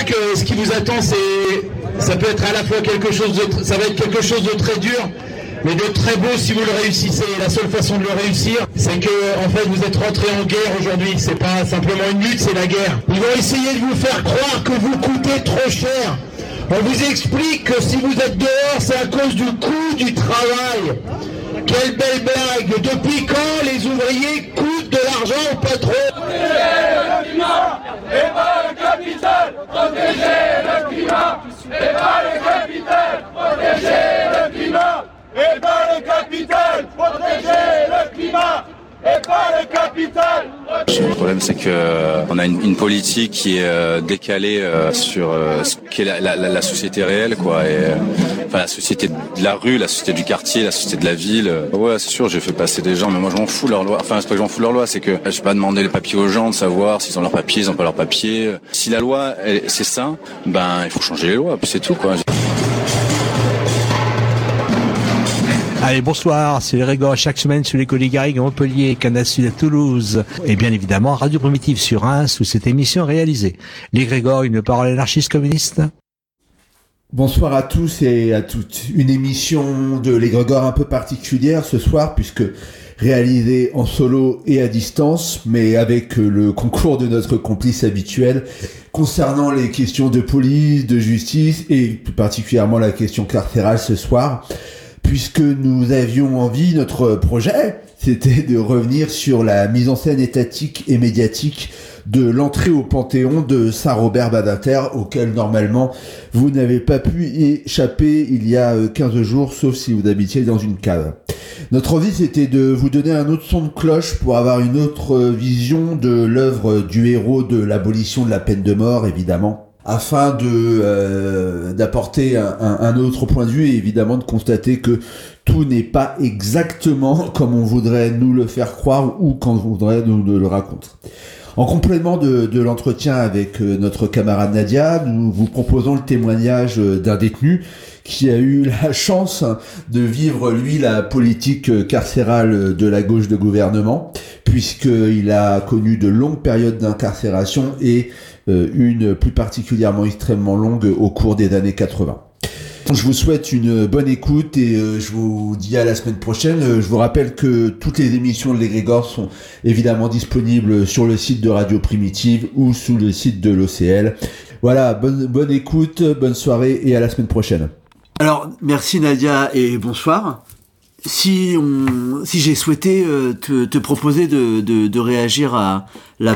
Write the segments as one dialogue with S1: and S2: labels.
S1: que ce qui vous attend, ça peut être à la fois ça va être quelque chose de très dur, mais de très beau si vous le réussissez. La seule façon de le réussir, c'est que, en fait, vous êtes rentré en guerre aujourd'hui. C'est pas simplement une lutte, c'est la guerre. Ils vont essayer de vous faire croire que vous coûtez trop cher. On vous explique que si vous êtes dehors, c'est à cause du coût du travail. Quelle belle blague! Depuis quand les ouvriers coûtent de l'argent au patron?
S2: Protéger le climat et pas le capital. Protéger le climat et pas le capital. Protéger le climat et pas le capital. Protéger le climat et pas le capital.
S3: Le problème, c'est que on a une politique qui est décalée sur ce qu'est la société réelle, quoi. Et enfin, la société de la rue, la société du quartier, la société de la ville. Ouais, c'est sûr, j'ai fait passer des gens, mais moi, je m'en fous de leur loi. Enfin, c'est pas que je m'en fous de leur loi, c'est que je vais pas demander les papiers aux gens de savoir s'ils ont leurs papiers, ils ont pas leurs papiers. Si la loi, c'est ça, ben, il faut changer les lois, puis c'est tout, quoi.
S4: Allez, bonsoir, c'est les Grégor chaque semaine sur les Colis Garrigues à Montpellier, Canal Sud à Toulouse, et bien évidemment Radio Primitive sur Reims où cette émission est réalisée. Les Grégor, une parole anarchiste communiste.
S5: Bonsoir à tous et à toutes. Une émission de Les Grégor un peu particulière ce soir puisque réalisée en solo et à distance, mais avec le concours de notre complice habituel concernant les questions de police, de justice et plus particulièrement la question carcérale ce soir. Puisque nous avions envie, notre projet, c'était de revenir sur la mise en scène étatique et médiatique de l'entrée au Panthéon de Saint-Robert Badinter, auquel normalement vous n'avez pas pu échapper il y a 15 jours, sauf si vous habitiez dans une cave. Notre envie, c'était de vous donner un autre son de cloche pour avoir une autre vision de l'œuvre du héros de l'abolition de la peine de mort, évidemment. Afin d'apporter un autre point de vue et évidemment de constater que tout n'est pas exactement comme on voudrait nous le faire croire ou quand on voudrait nous le raconter. En complément de l'entretien avec notre camarade Nadia, nous vous proposons le témoignage d'un détenu qui a eu la chance de vivre, lui, la politique carcérale de la gauche de gouvernement, puisqu'il a connu de longues périodes d'incarcération et une plus particulièrement extrêmement longue au cours des années 80. Je vous souhaite une bonne écoute et je vous dis à la semaine prochaine. Je vous rappelle que toutes les émissions de l'Égrégore sont évidemment disponibles sur le site de Radio Primitive ou sous le site de l'OCL. Voilà, bonne écoute, bonne soirée et à la semaine prochaine.
S6: Alors, merci Nadia et bonsoir. Si j'ai souhaité te proposer de réagir à la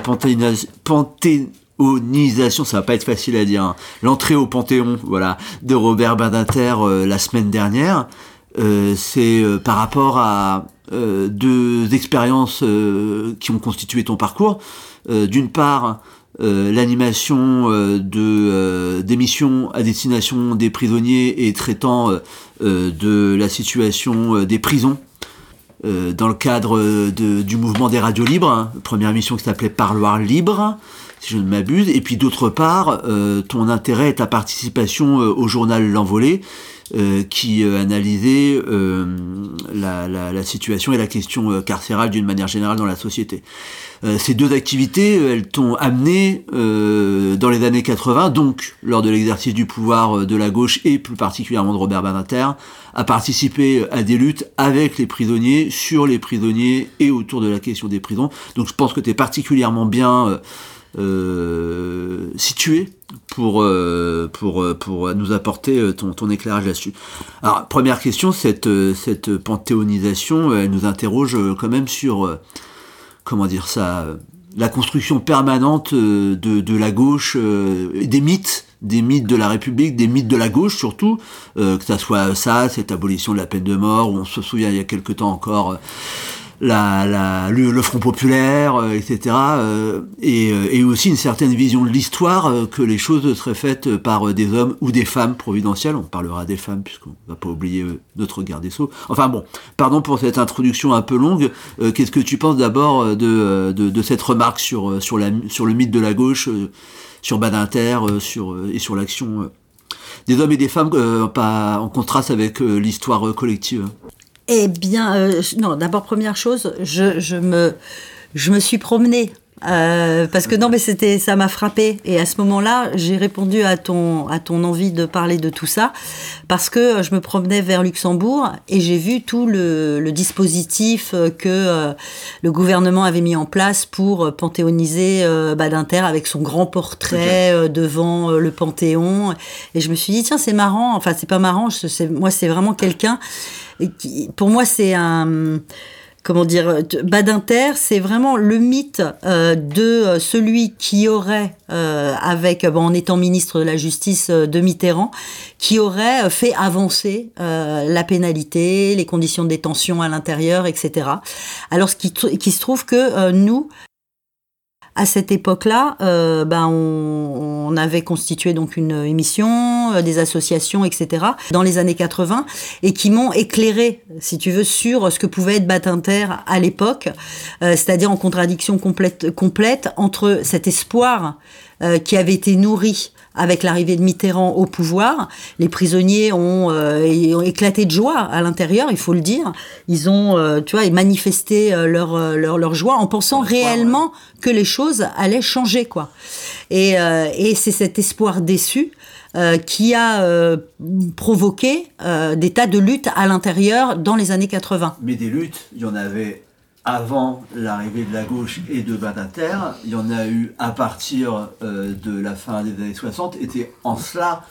S6: panthéonisation, ça va pas être facile à dire, hein. L'entrée au Panthéon, voilà, de Robert Badinter la semaine dernière, c'est par rapport à deux expériences qui ont constitué ton parcours. D'une part, l'animation d'émissions à destination des prisonniers et traitant de la situation des prisons dans le cadre du mouvement des radios libres, hein, première émission qui s'appelait Parloir libre, si je ne m'abuse, et puis d'autre part, ton intérêt et ta participation au journal L'Envolée, qui analysait la situation et la question carcérale d'une manière générale dans la société. Ces deux activités, elles t'ont amené dans les années 80, donc lors de l'exercice du pouvoir de la gauche et plus particulièrement de Robert Badinter, à participer à des luttes avec les prisonniers, sur les prisonniers et autour de la question des prisons. Donc je pense que tu es particulièrement bien situé pour nous apporter ton éclairage là-dessus. Alors, première question, cette panthéonisation, elle nous interroge quand même sur, comment dire ça, la construction permanente de la gauche, des mythes de la République, des mythes de la gauche surtout, que ça soit ça, cette abolition de la peine de mort, où on se souvient il y a quelque temps encore, le Front populaire, etc. Et aussi une certaine vision de l'histoire, que les choses seraient faites par des hommes ou des femmes providentielles. On parlera des femmes, puisqu'on va pas oublier notre garde des Sceaux. Enfin bon, pardon pour cette introduction un peu longue. Qu'est-ce que tu penses d'abord de cette remarque sur le mythe de la gauche, sur Badinter, et sur l'action des hommes et des femmes, pas en contraste avec l'histoire collective?
S7: Eh bien, non, d'abord, première chose, je me suis promenée parce que non, mais ça m'a frappé. Et à ce moment-là, j'ai répondu à ton envie de parler de tout ça, parce que je me promenais vers Luxembourg et j'ai vu tout le dispositif que le gouvernement avait mis en place pour panthéoniser Badinter avec son grand portrait devant le Panthéon. Et je me suis dit, tiens, c'est marrant. Enfin, c'est pas marrant. Moi, c'est vraiment quelqu'un qui, pour moi, c'est un... Comment dire, Badinter, c'est vraiment le mythe de celui qui aurait, en étant ministre de la Justice de Mitterrand, qui aurait fait avancer la pénalité, les conditions de détention à l'intérieur, etc. Alors, qui se trouve que nous, à cette époque-là, on avait constitué donc une émission, des associations, etc. dans les années 80, et qui m'ont éclairé, si tu veux, sur ce que pouvait être Badinter à l'époque, c'est-à-dire en contradiction complète entre cet espoir qui avait été nourri avec l'arrivée de Mitterrand au pouvoir. Les prisonniers ont éclaté de joie à l'intérieur, il faut le dire. Ils ont, manifesté leur joie en pensant réellement que les choses allaient changer, quoi. Et c'est cet espoir déçu qui a provoqué des tas de luttes à l'intérieur dans les années 80.
S6: Mais des luttes, il y en avait avant l'arrivée de la gauche et de Badinter, il y en a eu à partir de la fin des années 60, et c'est en cela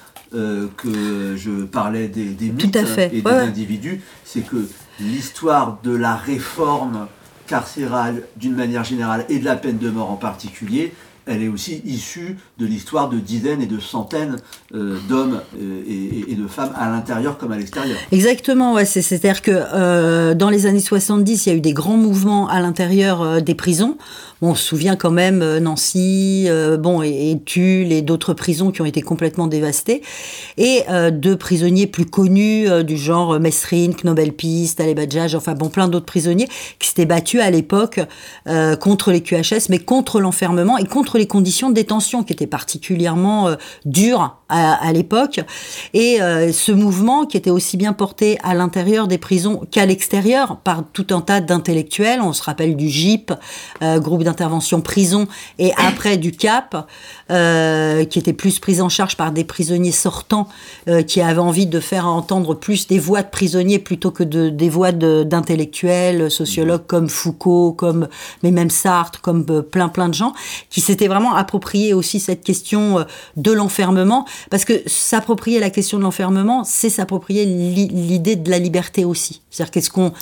S6: que je parlais des mythes et des individus, c'est que l'histoire de la réforme carcérale d'une manière générale et de la peine de mort en particulier, elle est aussi issue de l'histoire de dizaines et de centaines d'hommes et de femmes à l'intérieur comme à l'extérieur.
S7: Exactement, ouais. C'est-à-dire que dans les années 70, il y a eu des grands mouvements à l'intérieur des prisons. On se souvient quand même Nancy, et Tulle et d'autres prisons qui ont été complètement dévastées. Et de prisonniers plus connus du genre Mesrine, Knobelpist, Taleb Hadjadj, plein d'autres prisonniers qui s'étaient battus à l'époque contre les QHS, mais contre l'enfermement et contre les conditions de détention qui étaient particulièrement dures à l'époque. Et ce mouvement qui était aussi bien porté à l'intérieur des prisons qu'à l'extérieur par tout un tas d'intellectuels, on se rappelle du GIP, groupe d'intervention prison, et après du CAP, qui était plus pris en charge par des prisonniers sortants qui avaient envie de faire entendre plus des voix de prisonniers plutôt que des voix d'intellectuels, sociologues comme Foucault, mais même Sartre, comme plein de gens, qui s'étaient vraiment approprié aussi cette question de l'enfermement, parce que s'approprier la question de l'enfermement, c'est s'approprier l'idée de la liberté aussi. C'est-à-dire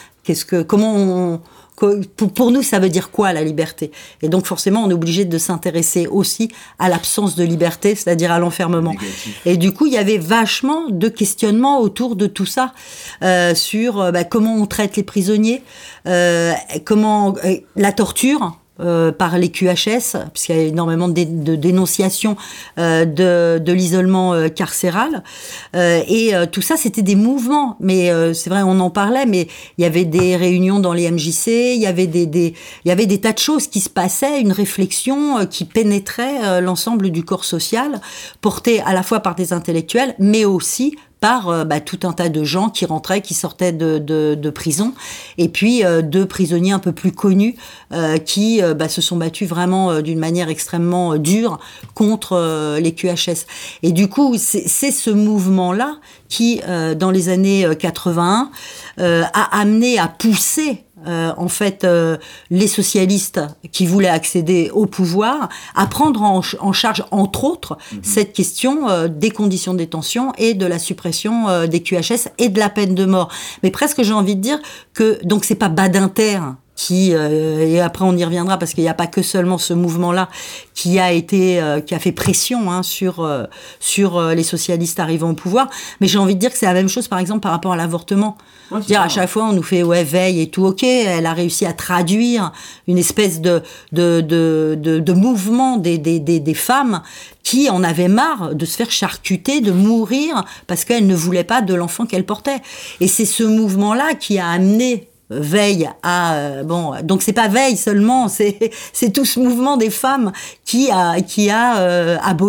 S7: pour nous, ça veut dire quoi, la liberté? Et donc, forcément, on est obligé de s'intéresser aussi à l'absence de liberté, c'est-à-dire à l'enfermement. Et du coup, il y avait vachement de questionnements autour de tout ça, sur comment on traite les prisonniers, comment la torture, par les QHS, puisqu'il y a énormément de dénonciations de l'isolement carcéral. Et tout ça, c'était des mouvements. Mais c'est vrai, on en parlait, mais il y avait des réunions dans les MJC, il y avait des tas de choses qui se passaient, une réflexion qui pénétrait l'ensemble du corps social, portée à la fois par des intellectuels, mais aussi par tout un tas de gens qui rentraient, qui sortaient de prison, et puis de prisonniers un peu plus connus qui se sont battus vraiment d'une manière extrêmement dure contre les QHS. Et du coup, c'est ce mouvement-là qui, dans les années 81, a amené à pousser les socialistes qui voulaient accéder au pouvoir à prendre en charge, entre autres, cette question des conditions de détention et de la suppression des QHS et de la peine de mort. Mais presque, j'ai envie de dire que, donc, c'est pas Badinter qui, et après on y reviendra parce qu'il n'y a pas que seulement ce mouvement-là qui a fait pression sur les socialistes arrivant au pouvoir, mais j'ai envie de dire que c'est la même chose par exemple par rapport à l'avortement. Ouais, dire à chaque fois on nous fait Veil et tout, ok, elle a réussi à traduire une espèce de mouvement des femmes qui en avaient marre de se faire charcuter, de mourir parce qu'elles ne voulaient pas de l'enfant qu'elles portaient. Et c'est ce mouvement-là qui a amené Veil à donc c'est pas Veil seulement, c'est tout ce mouvement des femmes qui a aboli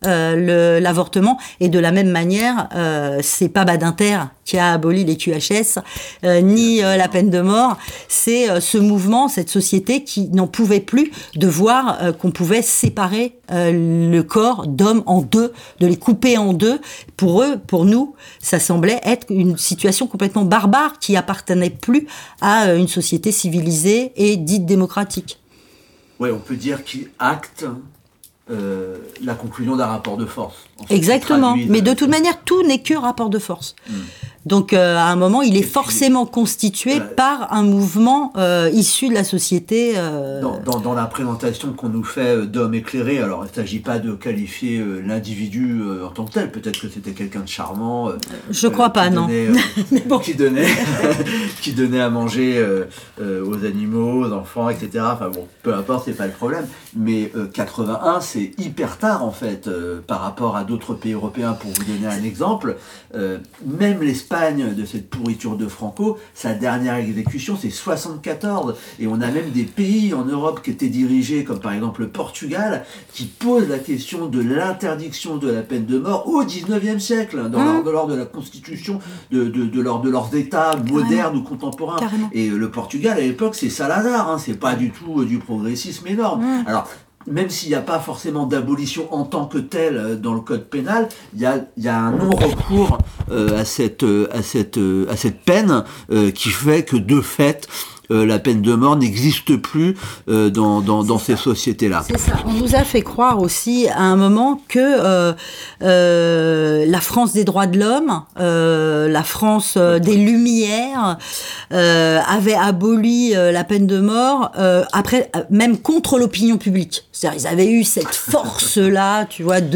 S7: l'avortement. Et de la même manière, c'est pas Badinter qui a aboli les QHS, ni la peine de mort. C'est ce mouvement, cette société qui n'en pouvait plus de voir qu'on pouvait séparer le corps d'homme en deux, de les couper en deux. Pour eux, pour nous, ça semblait être une situation complètement barbare qui appartenait plus à une société civilisée et dite démocratique.
S6: Oui, on peut dire qu'il acte la conclusion d'un rapport de force.
S7: Exactement, mais de toute manière, tout n'est que rapport de force. Donc, à un moment, il est forcément constitué par un mouvement issu de la société.
S6: Dans la présentation qu'on nous fait d'homme éclairé, alors il ne s'agit pas de qualifier l'individu en tant que tel. Peut-être que c'était quelqu'un de charmant.
S7: Je crois pas, non.
S6: Mais bon. qui donnait à manger aux animaux, aux enfants, etc. Enfin bon, peu importe, c'est pas le problème. Mais 81, c'est hyper tard en fait, par rapport à d'autres pays européens. Pour vous donner un exemple, même l'Espagne de cette pourriture de Franco, sa dernière exécution c'est 74, et on a même des pays en Europe qui étaient dirigés, comme par exemple le Portugal, qui posent la question de l'interdiction de la peine de mort au 19e siècle, lors de la constitution de leurs états modernes ou contemporains. Carrément. Et le Portugal à l'époque c'est Salazar, c'est pas du tout du progressisme énorme. Alors même s'il n'y a pas forcément d'abolition en tant que telle dans le code pénal, il y a un non-recours à cette peine qui fait que de fait la peine de mort n'existe plus dans ces sociétés-là.
S7: C'est ça. On nous a fait croire aussi à un moment que la France des droits de l'homme, la France des Lumières, avait aboli la peine de mort après, même contre l'opinion publique. C'est-à-dire, ils avaient eu cette force-là, tu vois,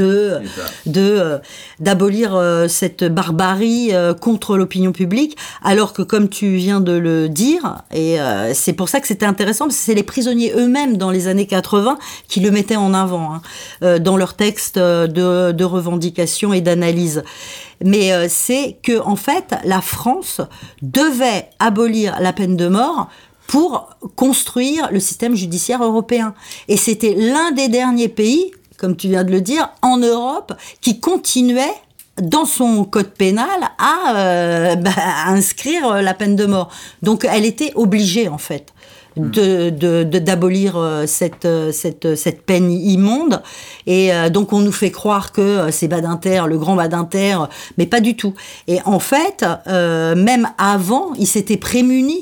S7: d'abolir cette barbarie contre l'opinion publique, alors que, comme tu viens de le dire, et c'est pour ça que c'était intéressant, parce que c'est les prisonniers eux-mêmes dans les années 80 qui le mettaient en avant dans leurs textes de revendication et d'analyse. Mais c'est que en fait, la France devait abolir la peine de mort pour construire le système judiciaire européen. Et c'était l'un des derniers pays, comme tu viens de le dire, en Europe, qui continuait dans son code pénal à inscrire la peine de mort. Donc elle était obligée en fait d'abolir cette peine immonde, et donc on nous fait croire que c'est Badinter, le grand Badinter, mais pas du tout. Et en fait, même avant, il s'était prémuni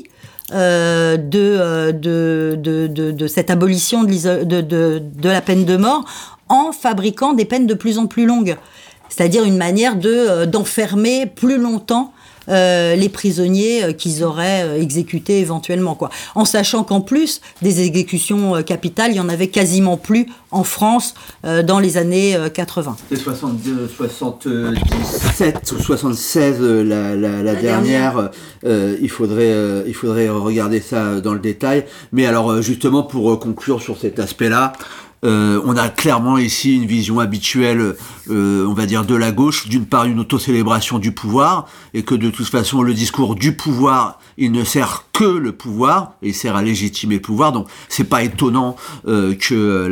S7: de cette abolition de la peine de mort en fabriquant des peines de plus en plus longues. C'est-à-dire une manière d'enfermer plus longtemps les prisonniers qu'ils auraient exécutés éventuellement, quoi. En sachant qu'en plus, des exécutions capitales, il y en avait quasiment plus en France dans les années 80.
S6: C'est 77 ou 76 la dernière. Il faudrait regarder ça dans le détail. Mais alors justement, pour conclure sur cet aspect-là, on a clairement ici une vision habituelle, on va dire, de la gauche. D'une part, une autocélébration du pouvoir, et que de toute façon, le discours du pouvoir, il ne sert que le pouvoir, et il sert à légitimer le pouvoir. Donc, c'est pas étonnant que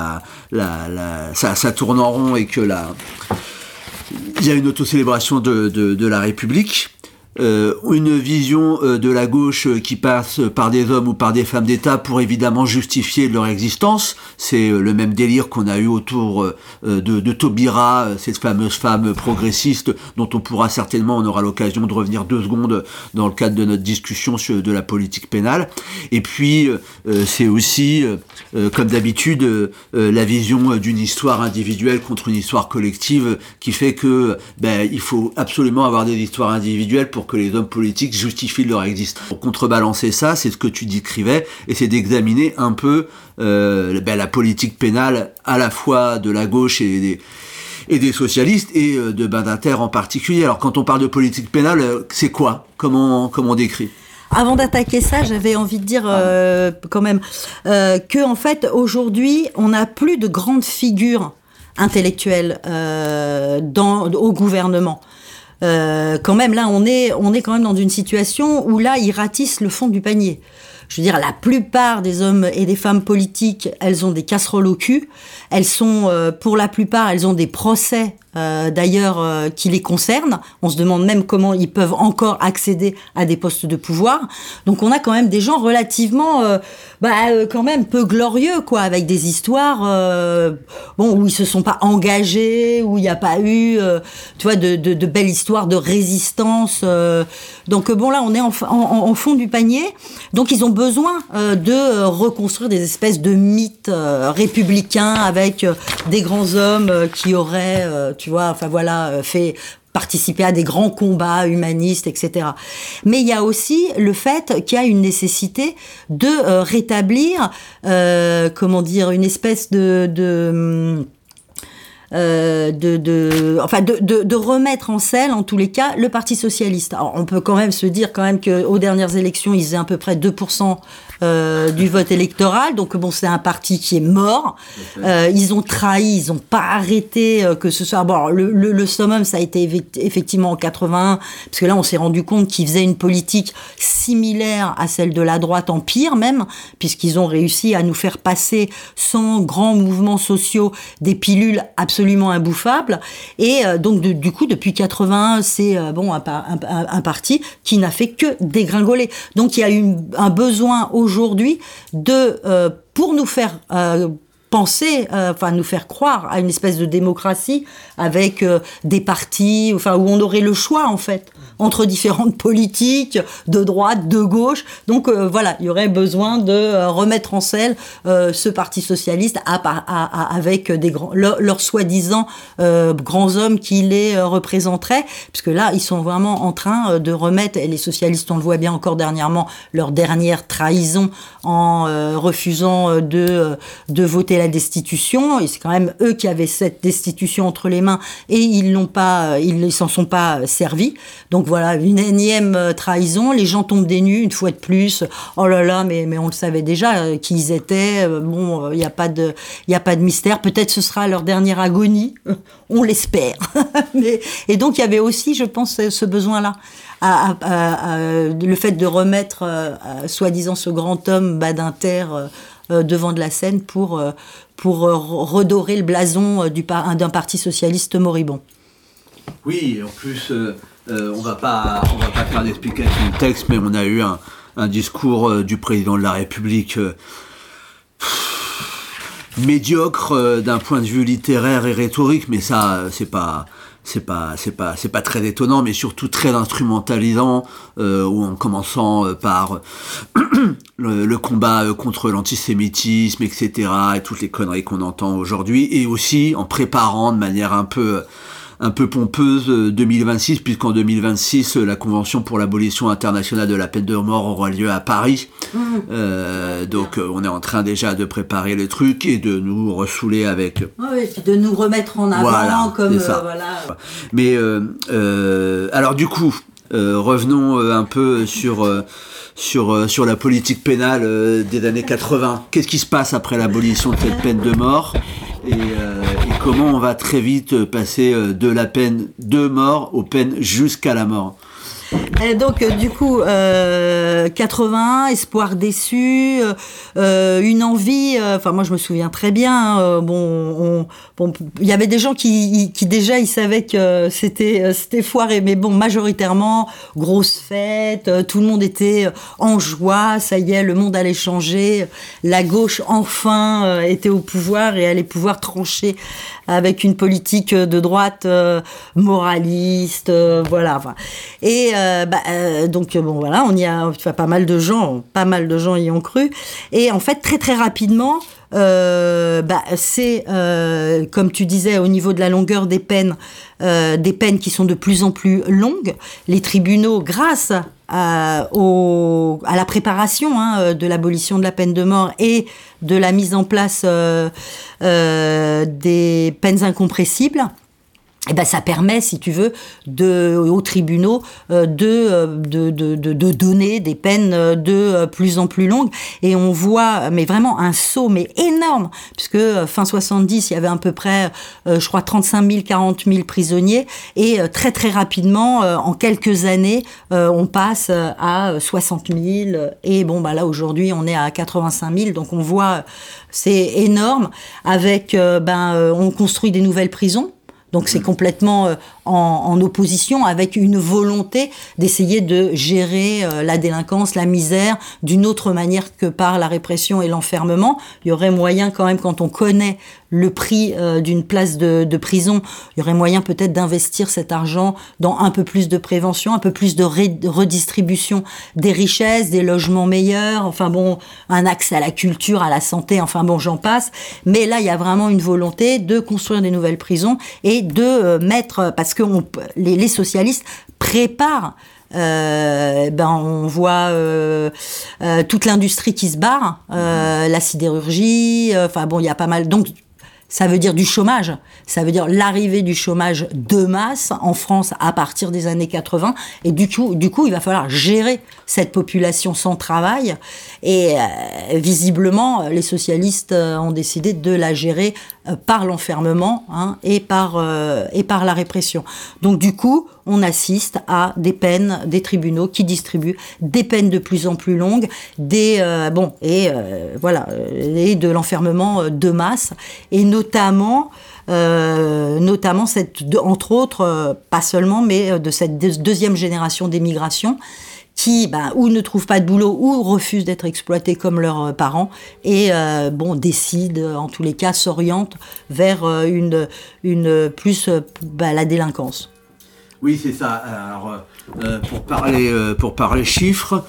S6: ça tourne en rond, et que il y a une autocélébration de la République. Une vision de la gauche qui passe par des hommes ou par des femmes d'État pour évidemment justifier leur existence. C'est le même délire qu'on a eu autour de Taubira, cette fameuse femme progressiste dont on aura l'occasion de revenir 2 secondes dans le cadre de notre discussion de la politique pénale. Et puis c'est aussi, comme d'habitude, la vision d'une histoire individuelle contre une histoire collective qui fait que il faut absolument avoir des histoires individuelles pour que les hommes politiques justifient leur existence. Pour contrebalancer ça, c'est ce que tu décrivais, et c'est d'examiner un peu la politique pénale à la fois de la gauche et des socialistes, et de Badinter en particulier. Alors quand on parle de politique pénale, c'est quoi ? Comment on décrit ?
S7: Avant d'attaquer ça, j'avais envie de dire quand même que en fait aujourd'hui, on n'a plus de grandes figures intellectuelles au gouvernement. Quand même, là, on est quand même dans une situation où là, ils ratissent le fond du panier. Je veux dire, la plupart des hommes et des femmes politiques, elles ont des casseroles au cul. Elles sont, pour la plupart, elles ont des procès d'ailleurs qui les concernent. On se demande même comment ils peuvent encore accéder à des postes de pouvoir. Donc on a quand même des gens relativement quand même peu glorieux, quoi, avec des histoires où ils se sont pas engagés, où il n'y a pas eu tu vois de belles histoires de résistance. Donc là on est en fond du panier. Donc ils ont besoin de reconstruire des espèces de mythes républicains avec des grands hommes qui auraient fait participer à des grands combats humanistes, etc. Mais il y a aussi le fait qu'il y a une nécessité de rétablir, une espèce de remettre en selle, en tous les cas, le Parti socialiste. Alors, on peut quand même se dire que aux dernières élections, ils faisaient à peu près 2% du vote électoral. Donc bon, c'est un parti qui est mort. Ils ont trahi, ils n'ont pas arrêté que ce soit. Bon, le summum, ça a été effectivement en 81, parce que là, on s'est rendu compte qu'ils faisaient une politique similaire à celle de la droite, en pire même, puisqu'ils ont réussi à nous faire passer sans grands mouvements sociaux des pilules absolument imbouffables. Et donc du coup, depuis 81, c'est un parti qui n'a fait que dégringoler. Donc il y a eu un besoin aujourd'hui pour nous faire penser, nous faire croire à une espèce de démocratie avec des partis, où on aurait le choix en fait entre différentes politiques de droite, de gauche. Donc il y aurait besoin de remettre en selle ce Parti socialiste avec leurs soi-disant grands hommes qui les représenteraient, puisque là ils sont vraiment en train de remettre, et les socialistes, on le voit bien encore dernièrement, leur dernière trahison en refusant de voter la destitution, et c'est quand même eux qui avaient cette destitution entre les mains, et ils ne s'en sont pas servis. Donc voilà, une énième trahison, les gens tombent des nues une fois de plus. Oh là là, mais on le savait déjà qui ils étaient. Il n'y a pas de mystère. Peut-être ce sera leur dernière agonie, on l'espère. Et donc il y avait aussi, je pense, ce besoin-là. Le fait de remettre soi-disant ce grand homme Badinter devant de la scène pour redorer le blason d'un parti socialiste moribond.
S6: Oui, en plus, on va pas faire d'explication de texte, mais on a eu un discours du président de la République médiocre d'un point de vue littéraire et rhétorique, mais ça, c'est pas très étonnant, mais surtout très instrumentalisant, en commençant par le combat contre l'antisémitisme, etc., et toutes les conneries qu'on entend aujourd'hui, et aussi en préparant de manière un peu pompeuse 2026, puisqu'en 2026, la Convention pour l'abolition internationale de la peine de mort aura lieu à Paris. Donc on est en train déjà de préparer le truc et de nous ressouler avec...
S7: Oui, de nous remettre en avant, comme...
S6: Mais alors du coup, revenons un peu sur la politique pénale des années 80. Qu'est-ce qui se passe après l'abolition de cette peine de mort, et comment on va très vite passer de la peine de mort aux peines jusqu'à la mort?
S7: Et donc du coup 81, espoir déçu, une envie, moi je me souviens très bien, il y avait des gens qui déjà ils savaient que c'était foiré, mais bon, majoritairement grosse fête, tout le monde était en joie, ça y est, le monde allait changer, la gauche enfin était au pouvoir et allait pouvoir trancher avec une politique de droite moraliste, et on y a, pas mal de gens y ont cru, et en fait très très rapidement c'est comme tu disais, au niveau de la longueur des peines qui sont de plus en plus longues, les tribunaux, grâce à la préparation de l'abolition de la peine de mort et de la mise en place des peines incompressibles, eh ben ça permet, si tu veux, aux tribunaux de donner des peines de plus en plus longues. Et on voit, mais vraiment un saut, mais énorme, puisque fin 70, il y avait à peu près, je crois, 35 000, 40 000 prisonniers, et très très rapidement, en quelques années, on passe à 60 000. Et bon, bah là aujourd'hui, on est à 85 000. Donc on voit, c'est énorme. Avec, on construit des nouvelles prisons. Donc c'est complètement en opposition avec une volonté d'essayer de gérer la délinquance, la misère d'une autre manière que par la répression et l'enfermement. Il y aurait moyen quand même, quand on connaît le prix d'une place de prison, il y aurait moyen peut-être d'investir cet argent dans un peu plus de prévention, un peu plus de redistribution des richesses, des logements meilleurs, enfin bon, un accès à la culture, à la santé, enfin bon, j'en passe. Mais là, il y a vraiment une volonté de construire des nouvelles prisons et de mettre, parce que les socialistes préparent, on voit toute l'industrie qui se barre, la sidérurgie, enfin bon, il y a pas mal. Donc ça veut dire du chômage, ça veut dire l'arrivée du chômage de masse en France à partir des années 80, et du coup, il va falloir gérer cette population sans travail, et visiblement, les socialistes ont décidé de la gérer par l'enfermement, et par la répression. Donc du coup, on assiste à des peines, des tribunaux qui distribuent des peines de plus en plus longues, et de l'enfermement de masse, et notamment entre autres, pas seulement, mais de cette deuxième génération d'émigration qui, ou ne trouvent pas de boulot ou refusent d'être exploités comme leurs parents et décident, en tous les cas, s'orientent vers une plus la délinquance.
S6: Oui, c'est ça. Alors, pour parler chiffres,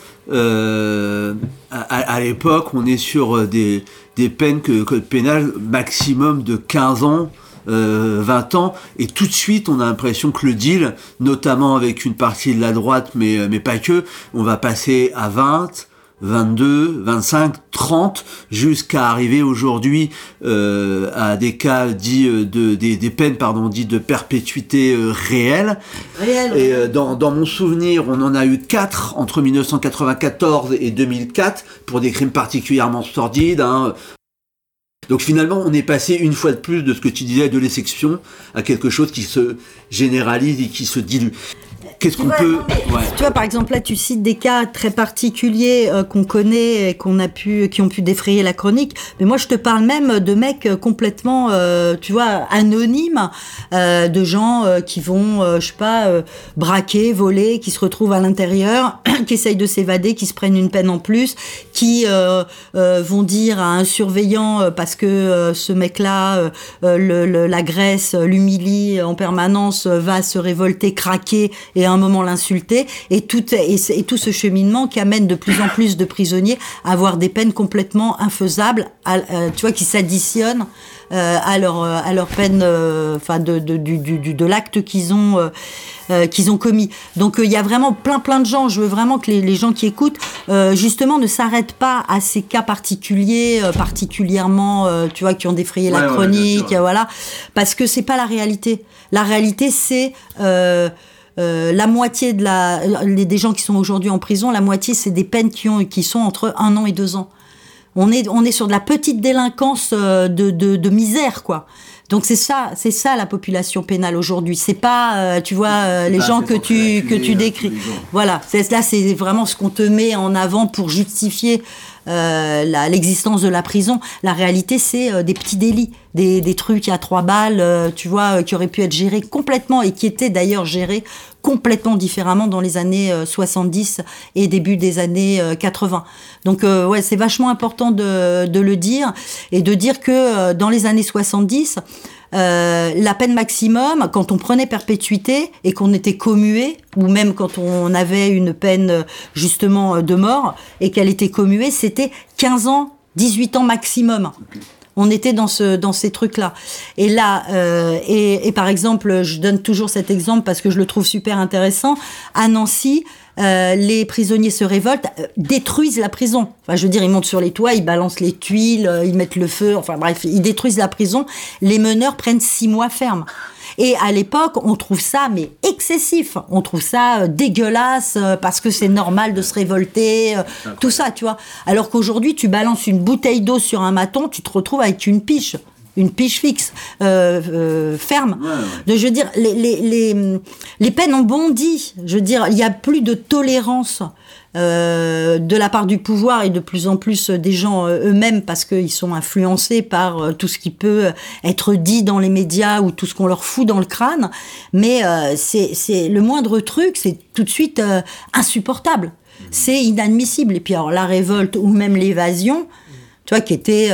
S6: à l'époque, on est sur des peines code pénal maximum de 15 ans, 20 ans, et tout de suite, on a l'impression que le deal, notamment avec une partie de la droite, mais pas que, on va passer à 20, 22, 25, 30, jusqu'à arriver aujourd'hui à des cas dits des peines dites de perpétuité réelle. Et dans mon souvenir, on en a eu 4 entre 1994 et 2004 pour des crimes particulièrement sordides. Donc finalement, on est passé une fois de plus de ce que tu disais de l'exception à quelque chose qui se généralise et qui se dilue. Qu'est-ce qu'on peut...
S7: Tu vois, par exemple, là, tu cites des cas très particuliers qu'on connaît et qui ont pu défrayer la chronique. Mais moi, je te parle même de mecs complètement, anonymes, de gens qui vont, braquer, voler, qui se retrouvent à l'intérieur, qui essayent de s'évader, qui se prennent une peine en plus, qui vont dire à un surveillant, parce que ce mec-là l'agresse, l'humilie en permanence, va se révolter, craquer et à un moment l'insulter, et tout ce cheminement qui amène de plus en plus de prisonniers à avoir des peines complètement infaisables, qui s'additionnent à leur peine, de l'acte qu'ils ont commis. Donc il y a vraiment plein de gens. Je veux vraiment que les gens qui écoutent justement ne s'arrêtent pas à ces cas particuliers, particulièrement qui ont défrayé la chronique, parce que c'est pas la réalité. La réalité, c'est la moitié des gens qui sont aujourd'hui en prison, la moitié, c'est des peines qui sont entre 1 an et 2 ans. On est sur de la petite délinquance de misère, quoi. Donc c'est ça la population pénale aujourd'hui. C'est pas, les gens que tu décris. Voilà, c'est vraiment ce qu'on te met en avant pour justifier l'existence de la prison. La réalité, c'est des petits délits, des trucs à 3 balles, qui auraient pu être gérés complètement et qui étaient d'ailleurs gérés complètement différemment dans les années 70 et début des années 80. Donc c'est vachement important de le dire et de dire que dans les années 70, la peine maximum, quand on prenait perpétuité et qu'on était commué, ou même quand on avait une peine justement de mort et qu'elle était commuée, c'était 15 ans, 18 ans maximum. On était dans ces trucs-là. Et là, et par exemple, je donne toujours cet exemple parce que je le trouve super intéressant. À Nancy, les prisonniers se révoltent, détruisent la prison. Enfin, je veux dire, ils montent sur les toits, ils balancent les tuiles, ils mettent le feu, enfin bref, ils détruisent la prison. Les meneurs prennent 6 mois ferme. Et à l'époque, on trouve ça mais excessif, on trouve ça dégueulasse parce que c'est normal de se révolter, tout ça, tu vois. Alors qu'aujourd'hui, tu balances une bouteille d'eau sur un maton, tu te retrouves avec une piche fixe, ferme. Ouais. Je veux dire, les peines ont bondi. Je veux dire, il y a plus de tolérance de la part du pouvoir et de plus en plus des gens eux-mêmes parce qu'ils sont influencés par tout ce qui peut être dit dans les médias ou tout ce qu'on leur fout dans le crâne. Mais c'est le moindre truc, c'est tout de suite insupportable. C'est inadmissible. Et puis alors la révolte ou même l'évasion, tu vois, qui était,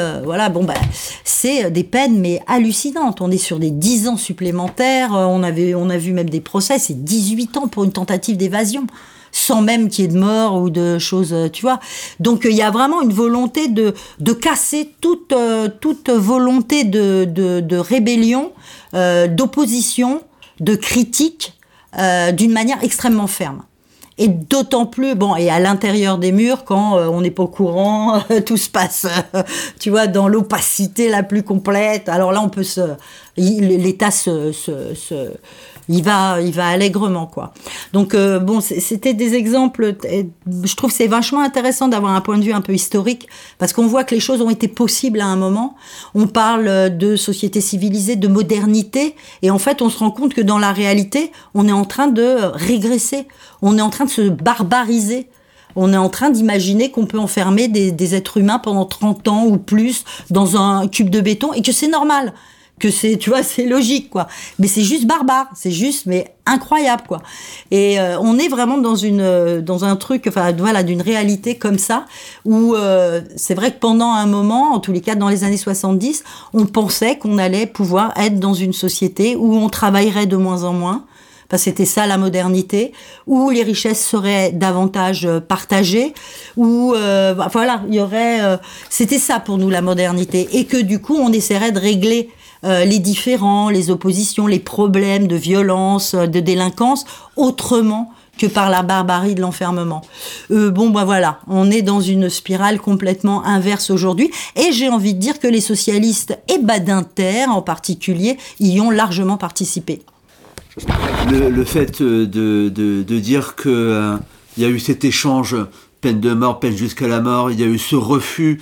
S7: c'est des peines, mais hallucinantes. On est sur des 10 ans supplémentaires. On a vu même des procès, c'est 18 ans pour une tentative d'évasion, sans même qu'il y ait de mort ou de choses, tu vois. Donc, il y a vraiment une volonté de casser toute volonté de rébellion, d'opposition, de critique, d'une manière extrêmement ferme. Et d'autant plus, et à l'intérieur des murs, quand on n'est pas au courant, tout se passe, tu vois, dans l'opacité la plus complète. Alors là, l'État il va allègrement, quoi. Donc, c'était des exemples. Je trouve que c'est vachement intéressant d'avoir un point de vue un peu historique, parce qu'on voit que les choses ont été possibles à un moment. On parle de société civilisée, de modernité, et en fait, on se rend compte que dans la réalité, on est en train de régresser. On est en train de se barbariser. On est en train d'imaginer qu'on peut enfermer des êtres humains pendant 30 ans ou plus dans un cube de béton, et que c'est normal. Que c'est, tu vois, c'est logique, quoi. Mais c'est juste barbare, c'est juste, mais incroyable, quoi. Et on est vraiment dans un truc, enfin, voilà, d'une réalité comme ça, où c'est vrai que pendant un moment, en tous les cas dans les années 70, on pensait qu'on allait pouvoir être dans une société où on travaillerait de moins en moins, parce que c'était ça la modernité, où les richesses seraient davantage partagées, où voilà, il y aurait, c'était ça pour nous la modernité, et que du coup on essaierait de régler les différends, les oppositions, les problèmes de violence, de délinquance, autrement que par la barbarie de l'enfermement. Voilà, on est dans une spirale complètement inverse aujourd'hui, et j'ai envie de dire que les socialistes et Badinter en particulier y ont largement participé.
S6: Le fait de dire que il y a eu cet échange peine de mort, peine jusqu'à la mort, il y a eu ce refus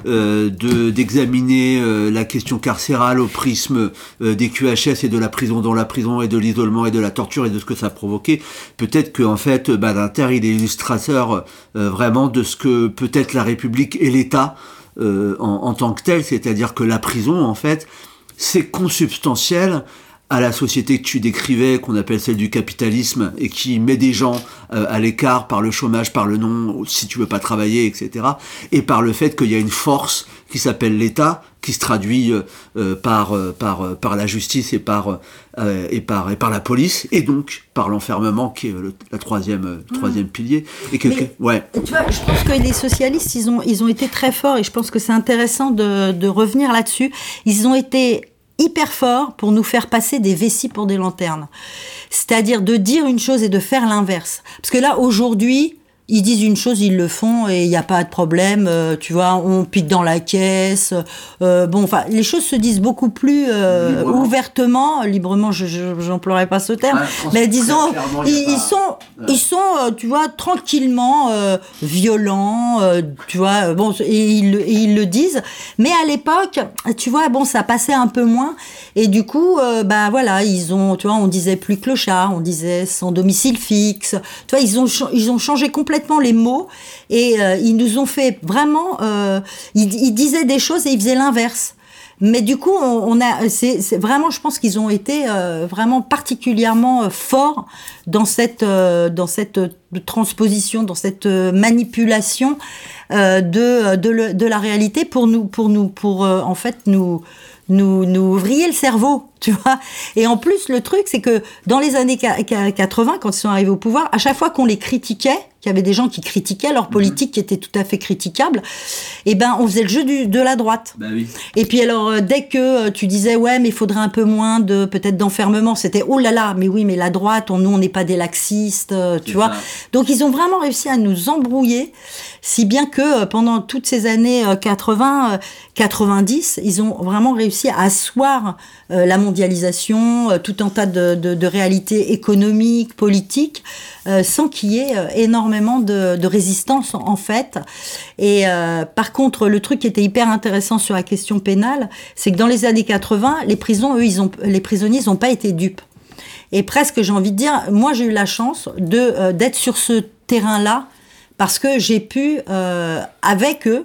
S6: d'examiner la question carcérale au prisme des QHS et de la prison dans la prison et de l'isolement et de la torture et de ce que ça a provoqué. Peut-être que en fait Badinter il est illustrateur vraiment de ce que peut être la République et l'État en tant que tel, c'est-à-dire que la prison en fait c'est consubstantiel à la société que tu décrivais, qu'on appelle celle du capitalisme, et qui met des gens à l'écart par le chômage, par le non, si tu veux pas travailler, etc. Et par le fait qu'il y a une force qui s'appelle l'État, qui se traduit par la justice et par la police, et donc par l'enfermement, qui est la troisième pilier. Et que, ouais.
S7: Tu vois, je pense que les socialistes, ils ont été très forts, et je pense que c'est intéressant de revenir là-dessus. Ils ont été hyper fort pour nous faire passer des vessies pour des lanternes. C'est-à-dire de dire une chose et de faire l'inverse. Parce que là, aujourd'hui, ils disent une chose, ils le font et il n'y a pas de problème. Tu vois, on pique dans la caisse. Les choses se disent beaucoup plus ouvertement, librement. J'emploierai pas ce terme, mais disons, ils sont, tu vois, tranquillement violents. Tu vois, et ils le disent. Mais à l'époque, tu vois, ça passait un peu moins. Et du coup, voilà, ils ont, tu vois, on disait plus clochard, on disait sans domicile fixe. Tu vois, ils ont changé complètement les mots et ils nous ont fait vraiment ils disaient des choses et ils faisaient l'inverse. Mais du coup, c'est vraiment, je pense qu'ils ont été vraiment particulièrement forts dans cette transposition, dans cette manipulation de la réalité pour en fait nous vriller le cerveau, Tu vois. Et en plus, le truc, c'est que dans les années 80, quand ils sont arrivés au pouvoir, à chaque fois qu'on les critiquait, qu'il y avait des gens qui critiquaient leur politique qui était tout à fait critiquable, eh ben, on faisait le jeu de la droite.
S6: Bah oui.
S7: Et puis alors, dès que tu disais, ouais, mais il faudrait un peu moins peut-être d'enfermement, c'était, oh là là, mais oui, mais la droite, nous, on n'est pas des laxistes, tu vois. Donc, ils ont vraiment réussi à nous embrouiller, si bien que pendant toutes ces années 80, 90, ils ont vraiment réussi à asseoir la mondialisation, tout un tas de réalités économiques, politiques, sans qu'il y ait énormément de résistance en fait. Et par contre, le truc qui était hyper intéressant sur la question pénale, c'est que dans les années 80, les prisons, eux, les prisonniers n'ont pas été dupes. Et presque, j'ai envie de dire, moi j'ai eu la chance d'être sur ce terrain-là, parce que j'ai pu, avec eux,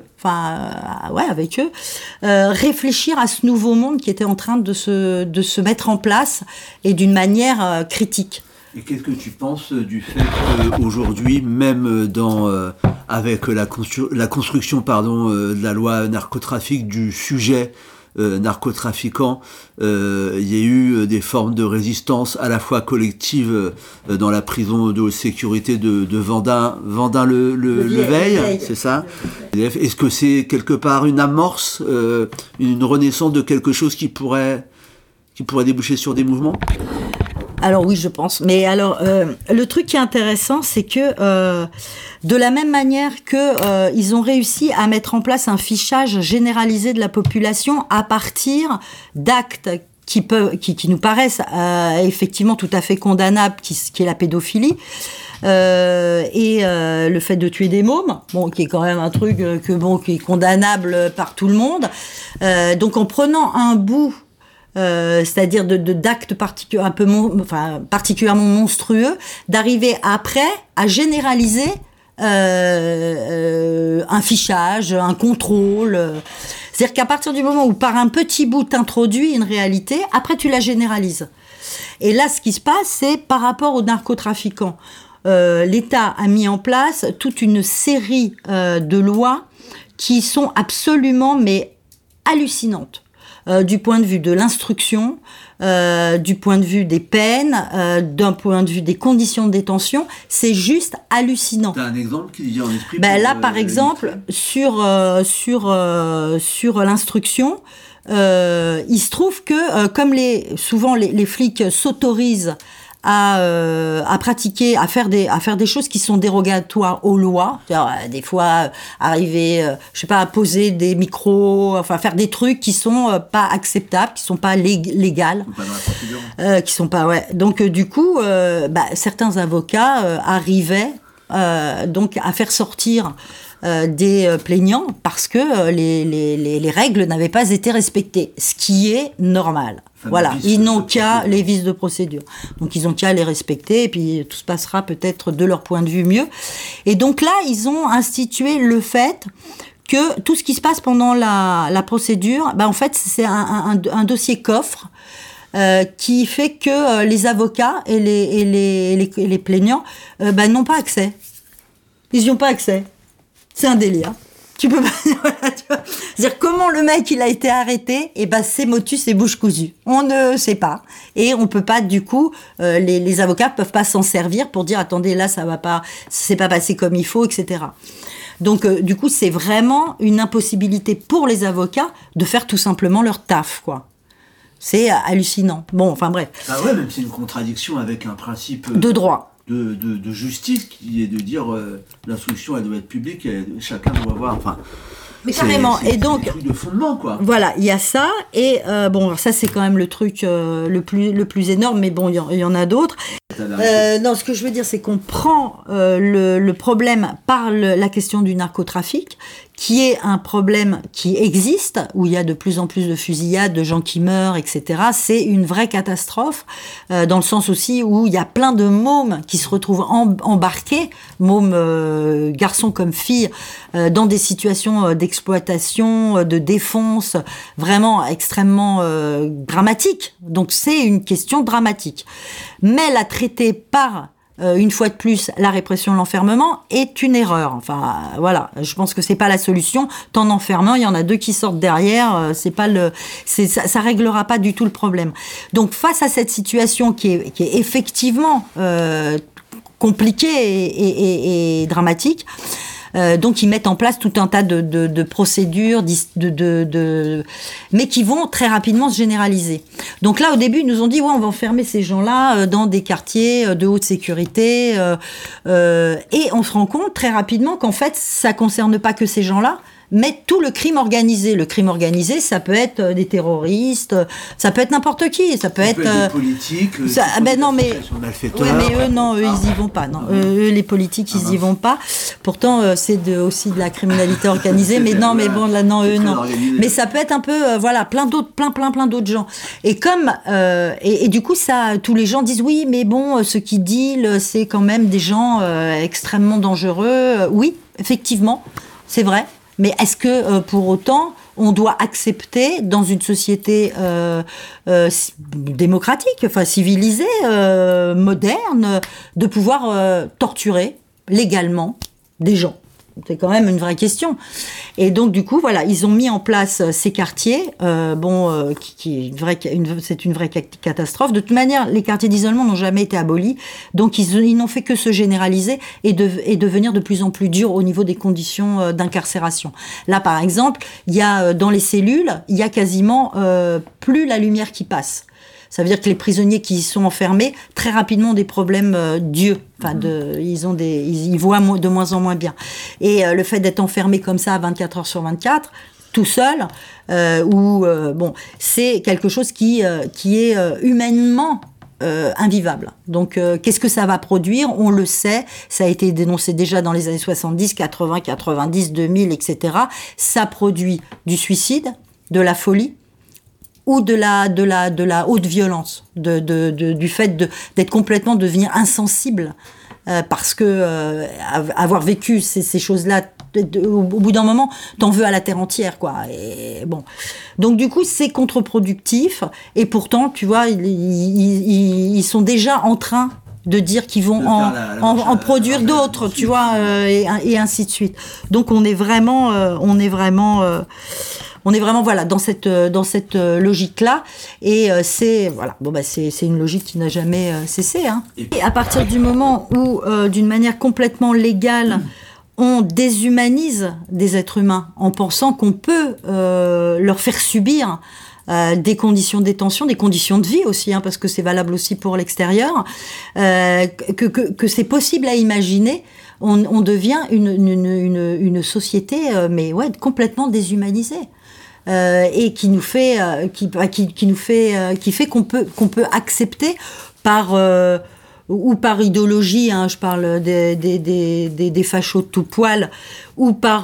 S7: réfléchir à ce nouveau monde qui était en train de se mettre en place et d'une manière critique.
S6: Et qu'est-ce que tu penses du fait qu'aujourd'hui, même avec la construction de la loi narcotrafic, du sujet narcotrafiquant, il y a eu des formes de résistance à la fois collective dans la prison de haute sécurité de Vendin-le-Veil, c'est ça? Est-ce que c'est quelque part une amorce, une renaissance de quelque chose qui pourrait déboucher sur des mouvements?
S7: Alors oui, je pense. Mais alors, le truc qui est intéressant, c'est que de la même manière que ils ont réussi à mettre en place un fichage généralisé de la population à partir d'actes qui nous paraissent effectivement tout à fait condamnables, qui est la pédophilie. Et le fait de tuer des mômes, qui est quand même un truc qui est condamnable par tout le monde. Donc en prenant un bout, c'est-à-dire d'actes particulièrement monstrueux, d'arriver après à généraliser un fichage, un contrôle. C'est-à-dire qu'à partir du moment où par un petit bout t'introduis une réalité, après tu la généralises. Et là, ce qui se passe, c'est par rapport aux narcotrafiquants. L'État a mis en place toute une série de lois qui sont absolument hallucinantes. Du point de vue de l'instruction, du point de vue des peines, d'un point de vue des conditions de détention, c'est juste hallucinant.
S6: T'as un exemple qui vient en esprit?
S7: Là, par exemple, sur l'instruction, il se trouve que comme souvent les flics s'autorisent à pratiquer, à faire des choses qui sont dérogatoires aux lois. Des fois, arriver, à poser des micros, faire des trucs qui sont pas acceptables, qui sont pas légales. Qui sont pas, ouais. Donc, du coup, certains avocats arrivaient, donc, à faire sortir des plaignants parce que les règles n'avaient pas été respectées, ce qui est normal. Voilà, ils n'ont qu'à les vices de procédure. Donc ils ont qu'à les respecter et puis tout se passera peut-être de leur point de vue mieux. Et donc là, ils ont institué le fait que tout ce qui se passe pendant la procédure, en fait, c'est un dossier coffre qui fait que les avocats et les plaignants n'ont pas accès. Ils n'y ont pas accès. C'est un délire. Tu peux pas. C'est-à-dire comment le mec il a été arrêté, c'est motus et bouche cousue. On ne sait pas et on peut pas du coup. Les avocats peuvent pas s'en servir pour dire attendez là ça va pas, c'est pas passé comme il faut, etc. Donc du coup c'est vraiment une impossibilité pour les avocats de faire tout simplement leur taf quoi. C'est hallucinant. Bon enfin bref.
S6: Ah ouais même c'est une contradiction avec un principe
S7: de droit.
S6: De justice qui est de dire l'instruction elle doit être publique et chacun doit voir
S7: mais carrément et donc
S6: un truc de fondement quoi.
S7: Voilà il y a ça et ça c'est quand même le truc le plus énorme mais bon il y en a d'autres. Non ce que je veux dire c'est qu'on prend le problème par la question du narcotrafic qui est un problème qui existe, où il y a de plus en plus de fusillades, de gens qui meurent, etc. C'est une vraie catastrophe, dans le sens aussi où il y a plein de mômes qui se retrouvent embarqués, mômes garçons comme filles, dans des situations d'exploitation, de défonce, vraiment extrêmement dramatiques. Donc c'est une question dramatique. Mais la traiter par une fois de plus, la répression de l'enfermement est une erreur. Enfin, voilà, je pense que c'est pas la solution. Tant d'enfermement, il y en a 2 qui sortent derrière. Ça réglera pas du tout le problème. Donc, face à cette situation qui est effectivement compliquée et dramatique. Donc ils mettent en place tout un tas de procédures, mais qui vont très rapidement se généraliser. Donc là, au début, ils nous ont dit on va enfermer ces gens-là dans des quartiers de haute sécurité, et on se rend compte très rapidement qu'en fait, ça concerne pas que ces gens-là, mais tout le crime organisé. Le crime organisé, ça peut être des terroristes, ça peut être n'importe qui, ça peut être
S6: des politiques.
S7: Non, mais eux, ils y vont pas. Non, eux, les politiques, ils y vont pas. Pourtant, c'est aussi de la criminalité organisée, mais non, mais bon, là, non, eux, non. Mais ça peut être un peu, plein d'autres gens. Et comme, et du coup, ça, tous les gens disent oui, mais bon, ceux qui dealent, c'est quand même des gens extrêmement dangereux. Oui, effectivement, c'est vrai. Mais est-ce que, pour autant, on doit accepter, dans une société démocratique, enfin civilisée, moderne, de pouvoir torturer légalement des gens ? C'est quand même une vraie question. Et donc, du coup, voilà, ils ont mis en place ces quartiers, c'est une vraie catastrophe. De toute manière, les quartiers d'isolement n'ont jamais été abolis, donc ils n'ont fait que se généraliser et devenir de plus en plus durs au niveau des conditions d'incarcération. Là, par exemple, il y a dans les cellules, il y a quasiment plus la lumière qui passe. Ça veut dire que les prisonniers qui y sont enfermés, très rapidement, ont des problèmes d'yeux. Enfin, ils voient de moins en moins bien. Et le fait d'être enfermé comme ça, 24 heures sur 24, tout seul, c'est quelque chose qui est humainement invivable. Donc, qu'est-ce que ça va produire ? On le sait, ça a été dénoncé déjà dans les années 70, 80, 90, 2000, etc. Ça produit du suicide, de la folie, ou de la haute violence, du fait d'être complètement devenir insensible, parce que avoir vécu ces choses-là, au bout d'un moment, t'en veux à la terre entière, quoi. Et bon, donc du coup, c'est contre-productif, et pourtant, tu vois, ils sont déjà en train de dire qu'ils vont en produire d'autres, tu vois, et ainsi de suite. Donc on est vraiment voilà dans cette logique-là, et c'est une logique qui n'a jamais cessé, hein. Et à partir du moment où d'une manière complètement légale on déshumanise des êtres humains en pensant qu'on peut leur faire subir des conditions de détention, des conditions de vie aussi, hein, parce que c'est valable aussi pour l'extérieur, que c'est possible à imaginer, on devient une société complètement déshumanisée. Et qui fait qu'on peut accepter par idéologie, hein, je parle des fachos de tout poil, ou par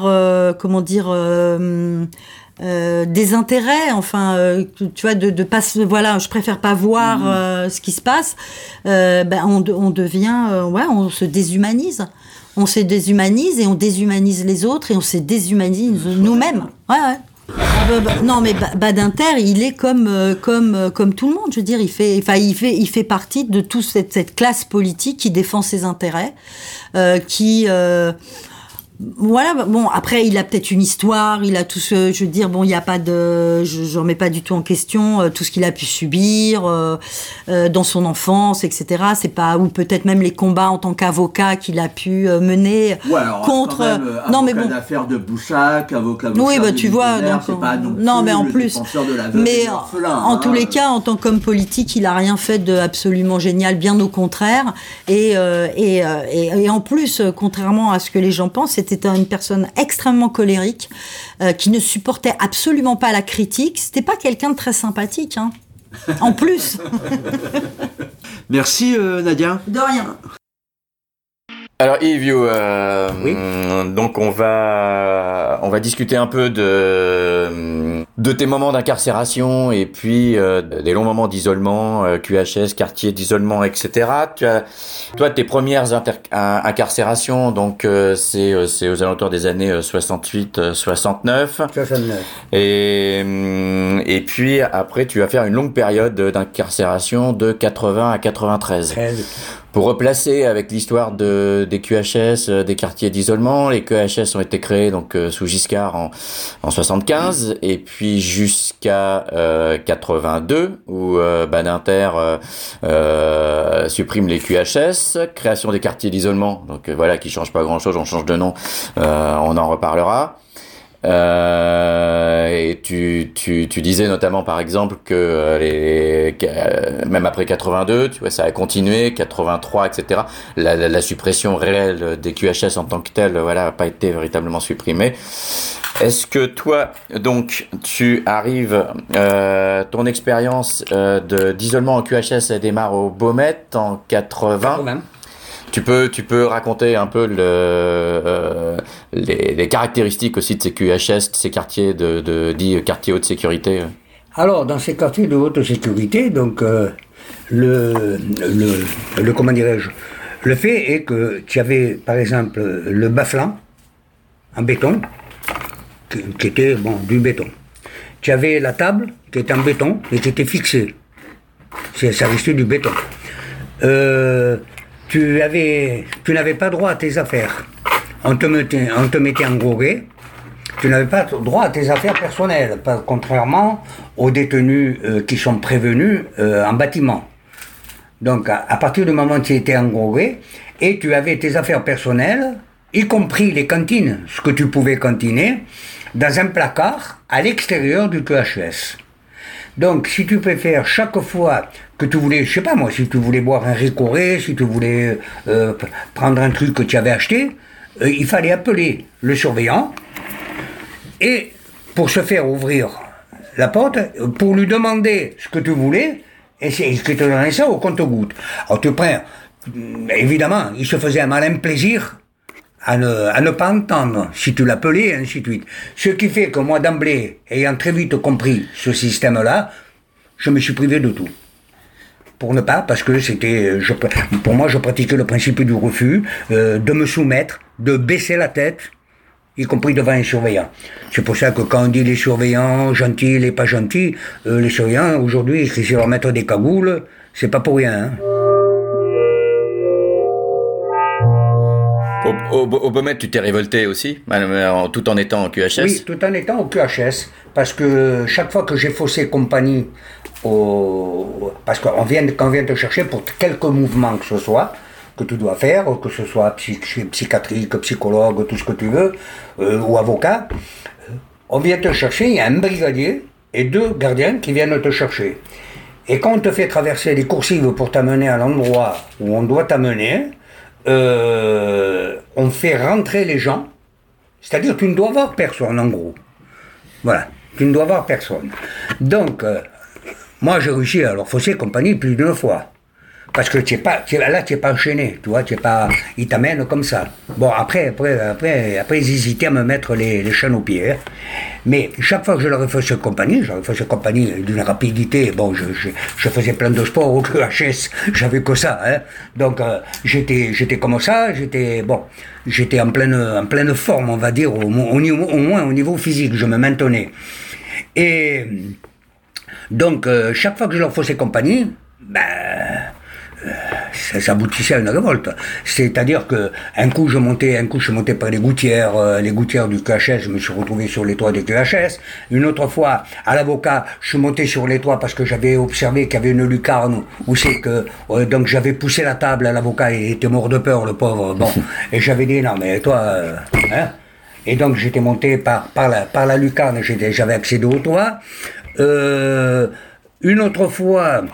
S7: des intérêts, enfin, tu vois, de pas, voilà, je préfère pas voir ce qui se passe. On devient, on se déshumanise. On se déshumanise et on déshumanise les autres et on se déshumanise nous-mêmes. Ouais. Non, mais Badinter, il est comme tout le monde. Je veux dire, il fait partie de toute cette classe politique qui défend ses intérêts, voilà, bon, après, il a peut-être une histoire, il a tout ce, je veux dire, bon, il n'y a pas de, je remets pas du tout en question tout ce qu'il a pu subir dans son enfance, etc. C'est pas, ou peut-être même les combats en tant qu'avocat qu'il a pu mener contre.
S6: Non, mais bon. L'affaire de Bouchac, avocat.
S7: Oui, bah tu vois, donc,
S6: c'est pas non,
S7: non,
S6: plus
S7: mais en
S6: le
S7: plus,
S6: de la veuve
S7: mais
S6: et l'orphelin,
S7: en tous les cas, en tant qu'homme politique, il a rien fait de absolument génial, bien au contraire, et en plus, contrairement à ce que les gens pensent, c'était une personne extrêmement colérique, qui ne supportait absolument pas la critique. C'était pas quelqu'un de très sympathique, hein. En plus.
S6: Merci Nadia.
S7: De rien.
S8: Alors Yves,
S6: oui.
S8: Donc on va discuter un peu de tes moments d'incarcération et puis des longs moments d'isolement, QHS, quartier d'isolement, etc. Toi, tes premières incarcérations, donc c'est aux alentours des années 68, 69.
S6: 69.
S8: Et puis après, tu vas faire une longue période d'incarcération de 80 à 93. Pour replacer avec l'histoire des QHS, des quartiers d'isolement, les QHS ont été créés donc sous Giscard en 75 et puis jusqu'à 82 où Badinter supprime les QHS, création des quartiers d'isolement, donc voilà, qui change pas grand-chose, on change de nom, on en reparlera. Et tu disais notamment par exemple que même après 82, tu vois, ça a continué, 83, etc. La suppression réelle des QHS en tant que telle, voilà, n'a pas été véritablement supprimée. Est-ce que toi, donc, tu arrives, ton expérience d'isolement en QHS, elle démarre au Baumettes en 80. Tu peux raconter un peu les caractéristiques aussi de ces QHS, de ces quartiers dits quartiers haute sécurité.
S9: Alors, dans ces quartiers de haute sécurité, donc comment dirais-je, le fait est que tu avais par exemple le bas-flanc en béton, qui était du béton. Tu avais la table qui était en béton et qui était fixée. Ça restait du béton. Tu n'avais pas droit à tes affaires. On te mettait en groguet. Tu n'avais pas droit à tes affaires personnelles, contrairement aux détenus qui sont prévenus en bâtiment. Donc, à partir du moment où tu étais en groguet, et tu avais tes affaires personnelles, y compris les cantines, ce que tu pouvais cantiner, dans un placard à l'extérieur du QHS. Donc, si tu préfères, chaque fois que tu voulais, je sais pas moi, si tu voulais boire un Ricoré, si tu voulais prendre un truc que tu avais acheté, il fallait appeler le surveillant, et pour se faire ouvrir la porte, pour lui demander ce que tu voulais, et il te donnait ça au compte-gouttes. Alors tu prends, évidemment, il se faisait un malin plaisir à ne pas entendre, si tu l'appelais, et ainsi de suite. Ce qui fait que moi, d'emblée, ayant très vite compris ce système-là, je me suis privé de tout. Parce que pour moi, je pratiquais le principe du refus, de me soumettre, de baisser la tête, y compris devant un surveillant. C'est pour ça que quand on dit les surveillants, gentils, les pas gentils, les surveillants, aujourd'hui, si c'est leur mettre des cagoules, c'est pas pour rien, hein.
S8: Au Baumettes, tu t'es révolté aussi, tout en étant en QHS?
S9: Oui, tout en étant au QHS, parce que chaque fois que j'ai faussé compagnie, parce qu'on vient te chercher pour quelques mouvements que ce soit, que tu dois faire, que ce soit psychiatrique, psychologue, tout ce que tu veux, ou avocat, on vient te chercher, il y a un brigadier et 2 gardiens qui viennent te chercher. Et quand on te fait traverser les coursives pour t'amener à l'endroit où on doit t'amener, on fait rentrer les gens, c'est-à-dire tu ne dois voir personne en gros. Voilà, tu ne dois voir personne. Donc, moi j'ai réussi à leur fausser compagnie plus d'une fois. Parce que tu n'es pas enchaîné, tu vois, ils t'amènent comme ça. Bon, après, ils hésitaient à me mettre les chaînes aux pieds. Hein. Mais chaque fois que je leur ai fait cette compagnie, d'une rapidité, je faisais plein de sports au QHS, j'avais que ça, hein. Donc, j'étais comme ça, j'étais en pleine forme, on va dire, au moins au niveau physique, je me maintenais. Et, donc, chaque fois que je leur faisais compagnie, ça aboutissait à une révolte. C'est-à-dire que un coup je montais par les gouttières du QHS, je me suis retrouvé sur les toits des QHS. Une autre fois, à l'avocat, je suis monté sur les toits parce que j'avais observé qu'il y avait une lucarne où c'est que, donc j'avais poussé la table à l'avocat, il était mort de peur, le pauvre. Bon. Et j'avais dit, non mais toi, hein. Et donc j'étais monté par la lucarne, j'avais accédé au toit. Une autre fois,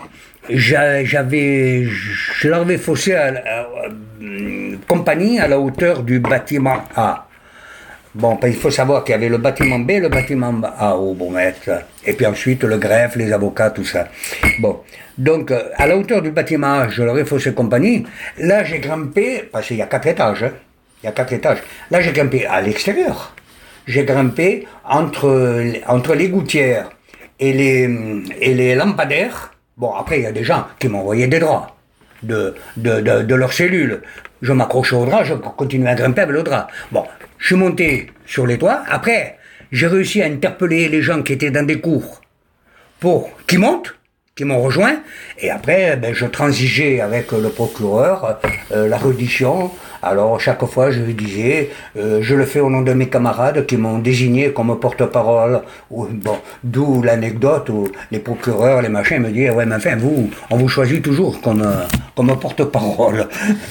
S9: je leur avais faussé compagnie à la hauteur du bâtiment A. Bon, il faut savoir qu'il y avait le bâtiment B et le bâtiment A au Baumettes. Et puis ensuite le greffe, les avocats, tout ça. Bon, donc à la hauteur du bâtiment A, je leur ai faussé compagnie. Là, j'ai grimpé, parce qu'il y a 4 étages. Hein. Il y a 4 étages. Là, j'ai grimpé à l'extérieur. J'ai grimpé entre les gouttières et les lampadaires. Bon, après, il y a des gens qui m'envoyaient des draps de leur cellule. Je m'accrochais au drap, je continuais à grimper avec le drap. Bon, je suis monté sur les toits. Après, j'ai réussi à interpeller les gens qui étaient dans des cours pour qu'ils montent, qui m'ont rejoint. Et après, je transigeais avec le procureur, la reddition. Alors, chaque fois, je lui disais, je le fais au nom de mes camarades qui m'ont désigné comme porte-parole. D'où l'anecdote où les procureurs, les machins me disaient, ouais, mais enfin, on vous choisit toujours comme porte-parole.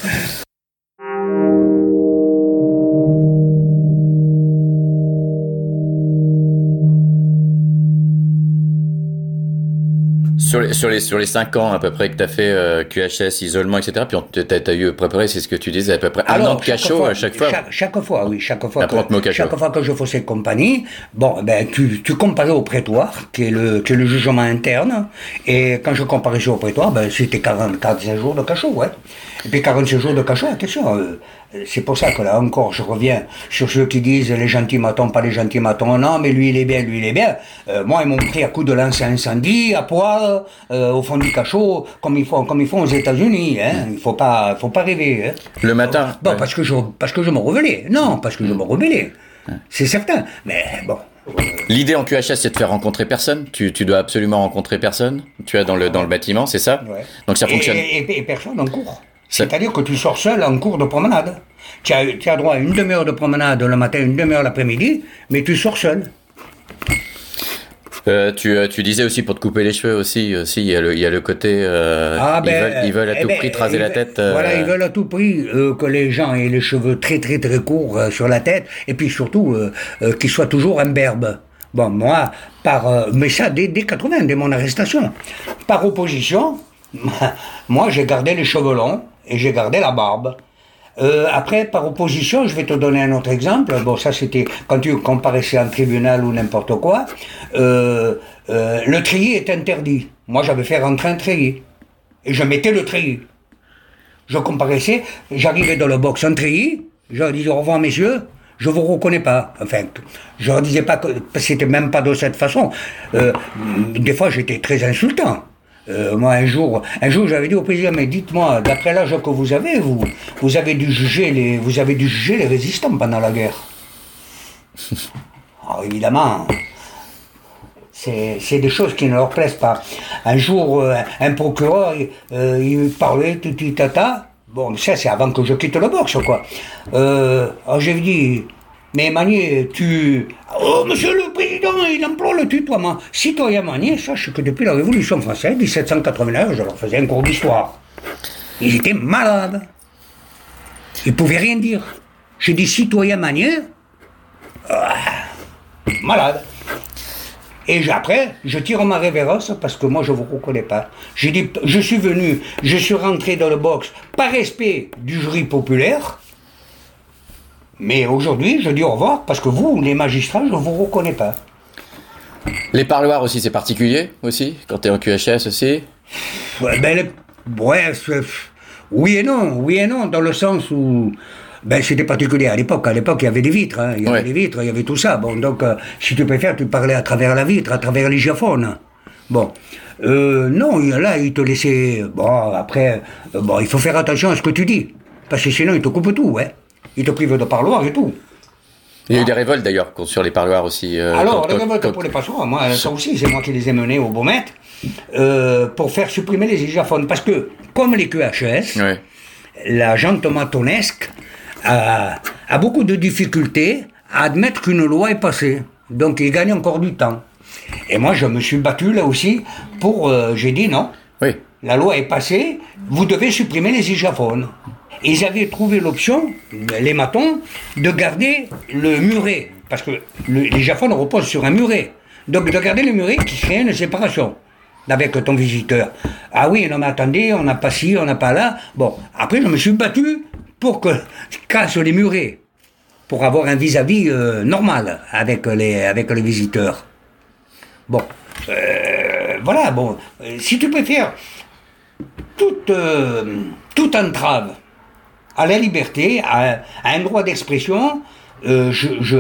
S8: Sur les 5 ans à peu près que tu as fait QHS, isolement, etc., puis tu as eu préparé, c'est ce que tu disais, à peu près un an de cachot à chaque fois.
S9: Chaque fois, oui. Chaque fois
S8: que
S9: je faisais compagnie, tu comparais au prétoire, qui est le jugement interne, et quand je comparais au prétoire, c'était 45 jours de cachot, ouais. Et puis 45 jours de cachot, attention, c'est pour ça que là encore, je reviens sur ceux qui disent les gentils matons, pas les gentils matons. Non, mais lui il est bien. Moi, ils m'ont pris à coup de lance à incendie, à poil, au fond du cachot, comme ils font aux États-Unis. Hein. Il faut pas rêver. Hein.
S8: Le matin.
S9: Bon, parce que je me rebellais. Non, parce que je me rebellais. C'est certain. Mais bon.
S8: L'idée en QHS, c'est de faire rencontrer personne. Tu dois absolument rencontrer personne. Tu es dans le bâtiment, c'est ça?
S9: Ouais.
S8: Donc ça fonctionne.
S9: Et personne en cours. C'est-à-dire que tu sors seul en cours de promenade. Tu as droit à une demi-heure de promenade le matin, une demi-heure l'après-midi, mais tu sors seul.
S8: Tu disais aussi pour te couper les cheveux aussi il y a le côté ils veulent à tout prix te raser la tête.
S9: Voilà, ils veulent à tout prix que les gens aient les cheveux très très très courts sur la tête, et puis surtout qu'ils soient toujours imberbes. Bon, moi, mais ça dès 80, dès mon arrestation, par opposition, moi j'ai gardé les cheveux longs et j'ai gardé la barbe. Après, par opposition, je vais te donner un autre exemple. Bon, ça c'était quand tu comparaissais en tribunal ou n'importe quoi. Le treillis est interdit. Moi, j'avais fait rentrer un treillis. Et je mettais le treillis. Je comparaissais, j'arrivais dans le box en treillis, je leur disais au revoir messieurs, je vous reconnais pas. Enfin, je leur disais pas que c'était même pas de cette façon. Des fois, j'étais très insultant. Moi, un jour, j'avais dit au président, mais dites-moi, d'après l'âge que vous avez, vous avez dû juger les résistants pendant la guerre. Alors, évidemment, c'est des choses qui ne leur plaisent pas. Un jour, un procureur, il parlait tuti tata. Bon, ça, c'est avant que je quitte le box, quoi. Alors, j'ai dit, mais Magnier, Oh, monsieur le président, il emploie le tutoiement. Citoyen Magnier, sache que depuis la Révolution française, 1789, je leur faisais un cours d'histoire. Ils étaient malades. Ils ne pouvaient rien dire. J'ai dit citoyen Magnier, malade. Et après, je tire ma révérence parce que moi, je ne vous reconnais pas. J'ai dit, je suis rentré dans le box par respect du jury populaire. Mais aujourd'hui, je dis au revoir parce que vous, les magistrats, je ne vous reconnais pas.
S8: Les parloirs aussi, c'est particulier aussi, quand tu es en QHS aussi?
S9: Oui et non, dans le sens où c'était particulier à l'époque. À l'époque, il y avait des vitres, hein. Il y avait des vitres, il y avait tout ça. Bon, donc, si tu préfères, tu parlais à travers la vitre, à travers l'hygiaphone. Bon. Non, là, il te laissait... Bon, après, il faut faire attention à ce que tu dis. Parce que sinon, il te coupe tout, ouais. Il te prive de parloir et tout.
S8: Il y a eu des révoltes d'ailleurs sur les parloirs aussi.
S9: Alors, les révoltes pour les passoires, moi, ça aussi, c'est moi qui les ai menées au Beaumet, pour faire supprimer les hygiaphones. Parce que, comme les QHS, la gente matonesque a beaucoup de difficultés à admettre qu'une loi est passée. Donc, il gagne encore du temps. Et moi, je me suis battu là aussi pour... j'ai dit non.
S8: Oui.
S9: La loi est passée, vous devez supprimer les hygiaphones. Ils avaient trouvé l'option, les matons, de garder le muret. Parce que les hygiaphones reposent sur un muret. Donc de garder le muret qui crée une séparation avec ton visiteur. Ah oui, non mais attendez, on n'a pas ci, on n'a pas là. Bon, après je me suis battu pour que casse les murets. Pour avoir un vis-à-vis normal avec les visiteurs. Bon, voilà, bon. Si tu préfères, toute entrave à la liberté, à un droit d'expression, je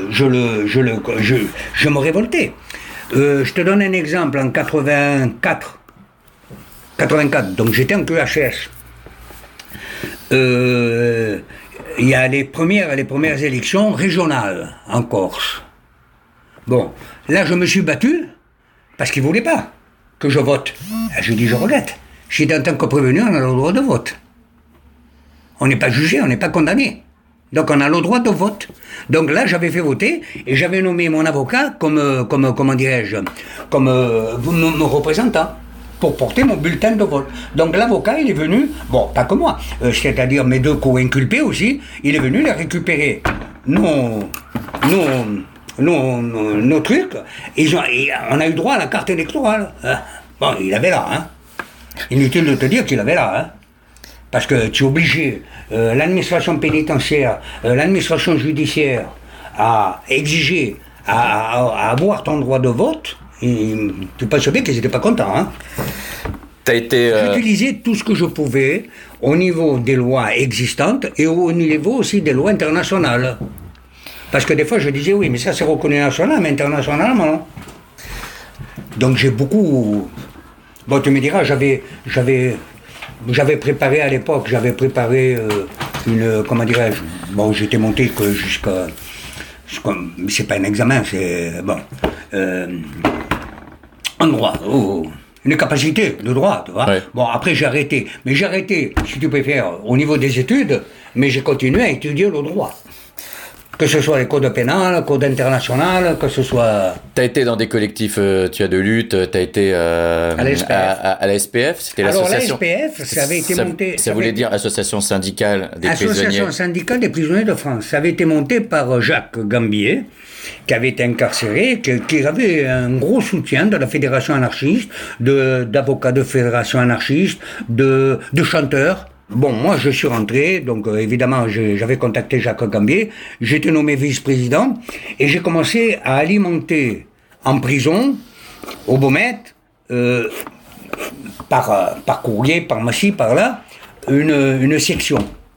S9: me révoltais. Je te donne un exemple, en 84, donc j'étais en QHS. Il y a les premières élections régionales en Corse. Bon, là je me suis battu parce qu'ils ne voulaient pas. que je vote. Je dis, je regrette. Je dis, en tant que prévenu, on a le droit de vote. On n'est pas jugé, on n'est pas condamné. Donc on a le droit de vote. Donc là, j'avais fait voter et j'avais nommé mon avocat comme comment dirais-je, comme me représentant pour porter mon bulletin de vote. Donc l'avocat, il est venu, bon, pas que moi, c'est-à-dire mes deux co-inculpés aussi, il est venu les récupérer nos trucs, et on a eu droit à la carte électorale. Bon, il avait là, hein. Inutile de te dire qu'il avait là, hein. Parce que tu es obligé, l'administration pénitentiaire, l'administration judiciaire, à exiger, à avoir ton droit de vote, et tu peux savoir qu'ils n'étaient pas contents, hein. J'utilisais tout ce que je pouvais au niveau des lois existantes et au niveau aussi des lois internationales. Parce que des fois je disais oui, mais ça c'est reconnu national, mais internationalement non. Donc j'ai beaucoup... Bon, tu me diras, j'avais préparé à l'époque, une... Comment dirais-je? Bon, j'étais monté que jusqu'à... C'est pas un examen, c'est... Bon... en droit, une capacité de droit, tu vois. Ouais. Bon, après j'ai arrêté. Mais j'ai arrêté, si tu préfères, au niveau des études, mais j'ai continué à étudier le droit. Que ce soit les codes pénals, les codes internationaux, que ce soit...
S8: Tu as été dans des collectifs tu as de lutte, tu as été à la SPF, c'était l'association...
S9: Alors la SPF, ça avait été monté...
S8: Ça voulait dire Association syndicale des prisonniers.
S9: Association syndicale des prisonniers de France. Ça avait été monté par Jacques Gambier, qui avait été incarcéré, qui avait un gros soutien de la fédération anarchiste, d'avocats de fédération anarchiste, de chanteurs. Bon, moi je suis rentré, donc évidemment j'avais contacté Jacques Gambier, j'ai été nommé vice-président et j'ai commencé à alimenter en prison, au Beaumet, par courrier, par massif, par là, une section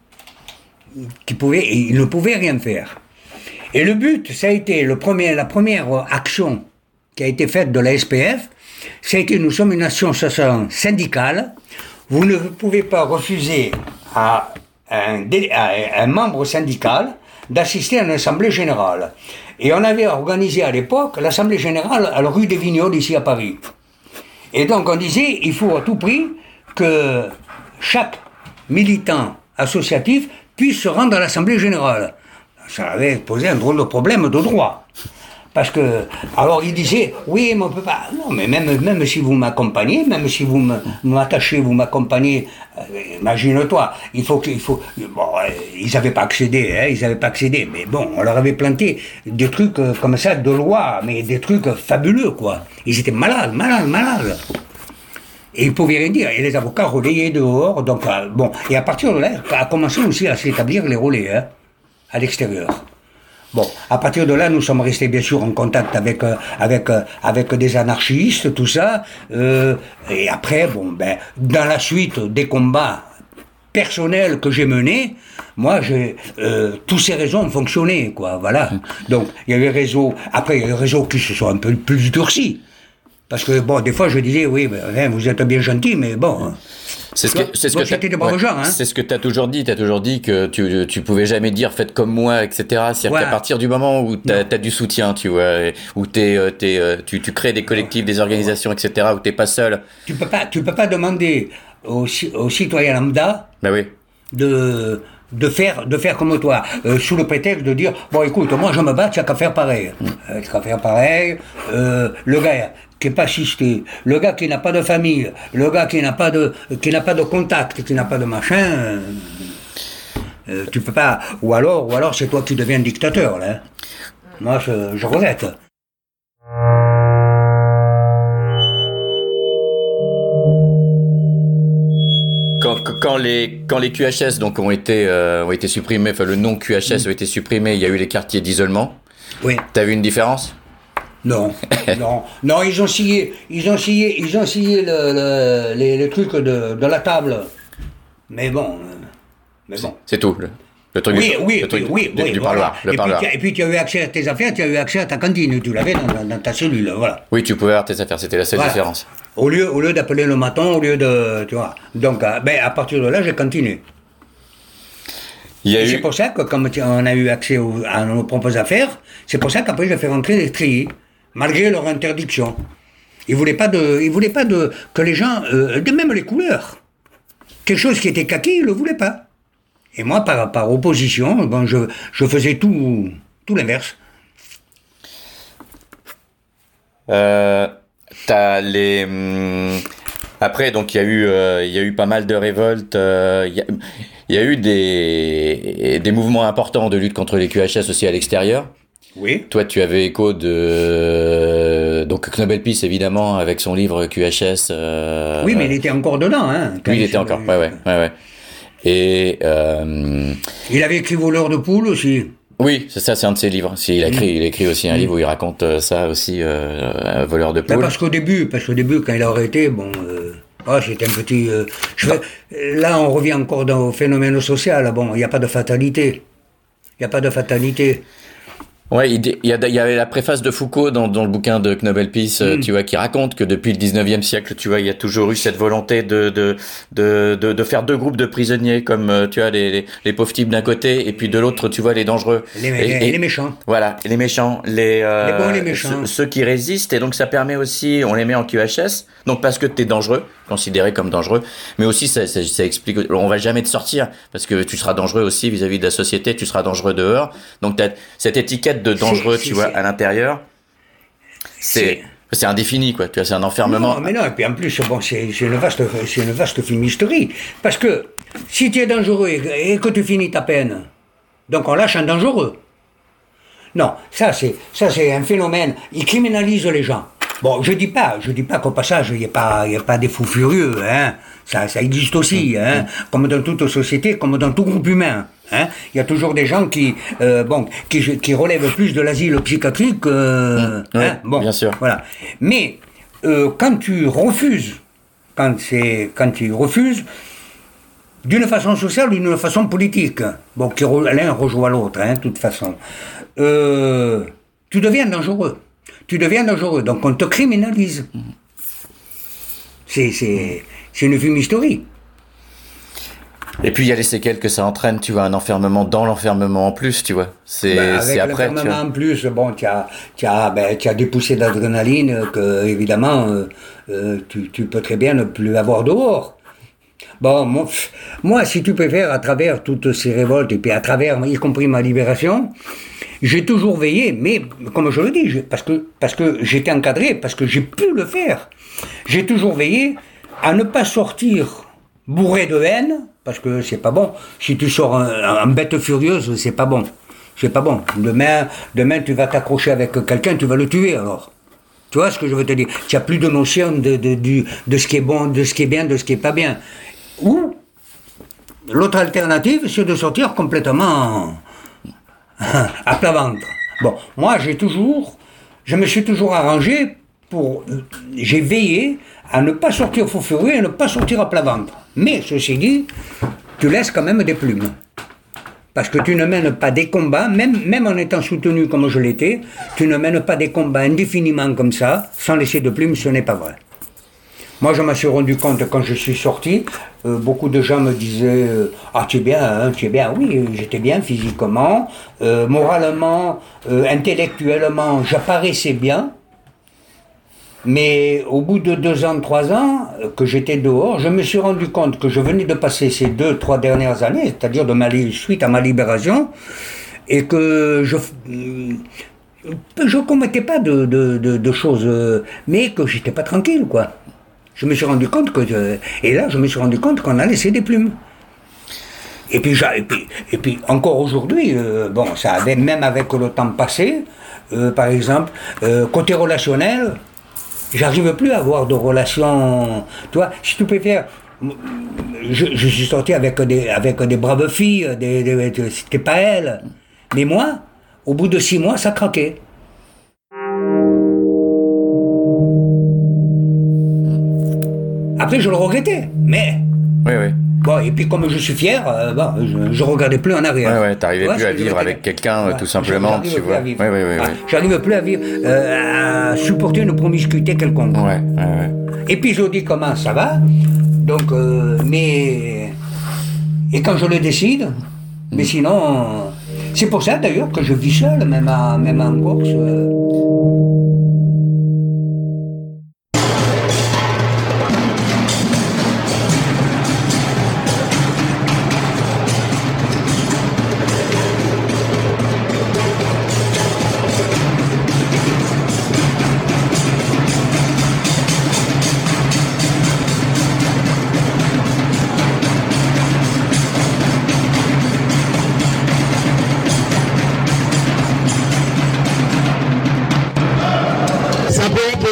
S9: il ne pouvait rien faire. Et le but, ça a été la première action qui a été faite de la SPF, ça a été, nous sommes une association syndicale. Vous ne pouvez pas refuser à un membre syndical d'assister à une assemblée générale. Et on avait organisé à l'époque l'assemblée générale à la rue des Vignoles, ici à Paris. Et donc on disait, il faut à tout prix que chaque militant associatif puisse se rendre à l'assemblée générale. Ça avait posé un drôle de problème de droit. Parce que, alors il disait, oui, mais on peut pas. Non, mais même si vous m'accompagnez, même si vous m'attachez, vous m'accompagnez, imagine-toi, bon, ils n'avaient pas accédé, mais bon, on leur avait planté des trucs comme ça de loi, mais des trucs fabuleux, quoi. Ils étaient malades. Et ils pouvaient rien dire, et les avocats relayaient dehors, donc, bon, et à partir de là, a commencé aussi à s'établir les relais, hein, à l'extérieur. Bon, à partir de là, nous sommes restés bien sûr en contact avec des anarchistes, tout ça. Et après, bon, ben, dans la suite des combats personnels que j'ai menés, moi, tous ces réseaux ont fonctionné, quoi. Voilà. Donc, il y a eu les réseaux. Après, il y a eu les réseaux qui se sont un peu plus durcis. Parce que bon, des fois, je disais, oui, ben, vous êtes bien gentil, mais bon.
S8: C'est ce que
S9: c'était des bons gens, hein.
S8: C'est ce que tu as toujours dit. Tu as toujours dit que tu pouvais jamais dire faites comme moi, etc. C'est-à-dire qu'à partir du moment où tu as du soutien, tu vois, où tu crées des collectifs, des organisations, etc., où tu n'es pas seul.
S9: Tu peux pas demander aux citoyens lambda de faire comme toi, sous le prétexte de dire bon, écoute, moi je me bats, tu n'as qu'à faire pareil. Le gars qui n'est pas assisté, le gars qui n'a pas de famille, le gars qui n'a pas de contact, qui n'a pas de machin, tu peux pas. Ou alors c'est toi qui deviens dictateur, là. Moi, je regrette.
S8: Quand les QHS donc ont été supprimés, enfin le nom QHS a été supprimé, il y a eu les quartiers d'isolement.
S9: Oui.
S8: T'as vu une différence?
S9: Non, non, ils ont scié les trucs de la table. Mais bon.
S8: C'est tout. Le truc du parloir.
S9: Et puis tu as eu accès à tes affaires, tu as eu accès à ta cantine, tu l'avais dans ta cellule, voilà.
S8: Oui, tu pouvais avoir tes affaires, c'était la seule différence.
S9: Au lieu d'appeler le matin, tu vois. Donc, à partir de là, j'ai continué. C'est pour ça que, comme on a eu accès à nos propres affaires, c'est pour ça qu'après j'ai fait rentrer les triés, malgré leur interdiction. Il voulait pas que les gens, de même les couleurs. Quelque chose qui était kaki, il le voulait pas. Et moi, par opposition, bon, je faisais tout l'inverse.
S8: T'as les après, donc il y a eu pas mal de révoltes. Il y a eu des mouvements importants de lutte contre les QHS aussi à l'extérieur.
S9: Oui.
S8: Toi, tu avais écho de donc Knobel Peace évidemment avec son livre QHS.
S9: Oui, mais il était encore dedans, hein.
S8: Oui, il était encore. Ouais. Et
S9: il avait écrit Voleur de poules aussi.
S8: oui, c'est ça, c'est un de ses livres. Il a écrit aussi un livre où il raconte ça aussi, Voleur de poules.
S9: Parce qu'au début, quand il a arrêté, bon, c'était un petit. Là, on revient encore au phénomène social. Bon, il n'y a pas de fatalité.
S8: Ouais, il y avait la préface de Foucault dans le bouquin de Knobel Peace, tu vois, qui raconte que depuis le 19e siècle, tu vois, il y a toujours eu cette volonté de faire deux groupes de prisonniers, comme, tu vois, les pauvres types d'un côté, et puis de l'autre, tu vois, les dangereux.
S9: Et les méchants.
S8: Voilà, les méchants, les
S9: bons et les méchants.
S8: Ceux qui résistent, et donc ça permet aussi, on les met en QHS, donc parce que t'es dangereux, considéré comme dangereux, mais aussi ça explique, on va jamais te sortir, parce que tu seras dangereux aussi vis-à-vis de la société, tu seras dangereux dehors, donc t'as cette étiquette de dangereux, tu vois, à l'intérieur, c'est indéfini, quoi, tu vois, c'est un enfermement.
S9: Non, mais non, et puis en plus, bon, c'est une vaste fumisterie, parce que si tu es dangereux et que tu finis ta peine, donc on lâche un dangereux. Non, ça c'est un phénomène, il criminalise les gens. Bon, je dis pas qu'au passage, il y a pas des fous furieux, hein. Ça existe aussi, hein. Comme dans toute société, comme dans tout groupe humain, hein. Il y a toujours des gens qui relèvent plus de l'asile psychiatrique, hein. Bon,
S8: bien sûr.
S9: Voilà. Mais, quand tu refuses, d'une façon sociale ou d'une façon politique, bon, l'un rejoint l'autre, hein, de toute façon, tu deviens dangereux. Donc on te criminalise. C'est une fumisterie.
S8: Et puis il y a les séquelles que ça entraîne, tu vois, un enfermement dans l'enfermement en plus, tu vois. C'est après.
S9: L'enfermement en plus, bon, tu as des poussées d'adrénaline que évidemment tu peux très bien ne plus avoir dehors. Bon, moi, si tu préfères, à travers toutes ces révoltes et puis à travers, y compris ma libération, j'ai toujours veillé, mais comme je le dis, parce que j'étais encadré, parce que j'ai pu le faire, j'ai toujours veillé à ne pas sortir bourré de haine, parce que c'est pas bon. Si tu sors en bête furieuse, c'est pas bon. Demain, tu vas t'accrocher avec quelqu'un, tu vas le tuer alors. Tu vois ce que je veux te dire? Tu n'as plus de notion de ce qui est bon, de ce qui est bien, de ce qui est pas bien. Ou l'autre alternative, c'est de sortir complètement à plat ventre. Bon, moi, je me suis toujours arrangé j'ai veillé à ne pas sortir fou furieux et à ne pas sortir à plat ventre. Mais, ceci dit, tu laisses quand même des plumes. Parce que tu ne mènes pas des combats, même en étant soutenu comme je l'étais, tu ne mènes pas des combats indéfiniment comme ça, sans laisser de plumes, ce n'est pas vrai. Moi, je m'en suis rendu compte quand je suis sorti, beaucoup de gens me disaient tu es bien, oui, j'étais bien physiquement, moralement, intellectuellement, j'apparaissais bien. Mais au bout de 2 ans, 3 ans, que j'étais dehors, je me suis rendu compte que je venais de passer ces 2-3 dernières années, c'est-à-dire suite à ma libération, et que je commettais pas de choses, mais que j'étais pas tranquille, quoi. Je me suis rendu compte qu'on a laissé des plumes. Et puis encore aujourd'hui, bon, ça avait, même avec le temps passé, par exemple, côté relationnel, j'arrive plus à avoir de relations. Tu vois, si tu préfères, je suis sorti avec des braves filles, c'était pas elles. Mais moi, au bout de 6 mois, ça craquait. Après, je le regrettais, mais.
S8: Oui.
S9: Bon, et puis comme je suis fier, je regardais plus en arrière.
S8: Ouais, t'arrivais plus à vivre avec quelqu'un, tout simplement, tu vois. Oui.
S9: J'arrive plus à vivre, à supporter une promiscuité quelconque.
S8: Ouais.
S9: Épisodiquement, ça va. Donc, mais. Et quand je le décide, mais sinon. C'est pour ça d'ailleurs que je vis seul, même en Corse.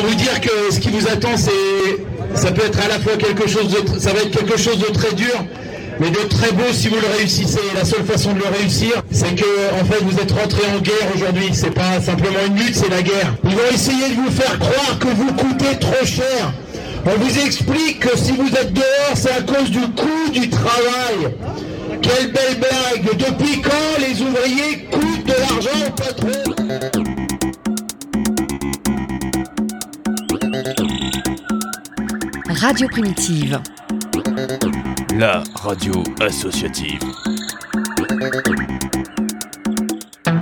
S1: autant vous dire que ce qui vous attend, ça peut être à la fois ça va être quelque chose de très dur, mais de très beau si vous le réussissez. Et la seule façon de le réussir, c'est que, en fait, vous êtes rentré en guerre aujourd'hui. C'est pas simplement une lutte, c'est la guerre. Ils vont essayer de vous faire croire que vous coûtez trop cher. On vous explique que si vous êtes dehors, c'est à cause du coût du travail. Quelle belle blague! Depuis quand les ouvriers coûtent de l'argent au patron?
S10: Radio Primitive.
S11: La radio associative.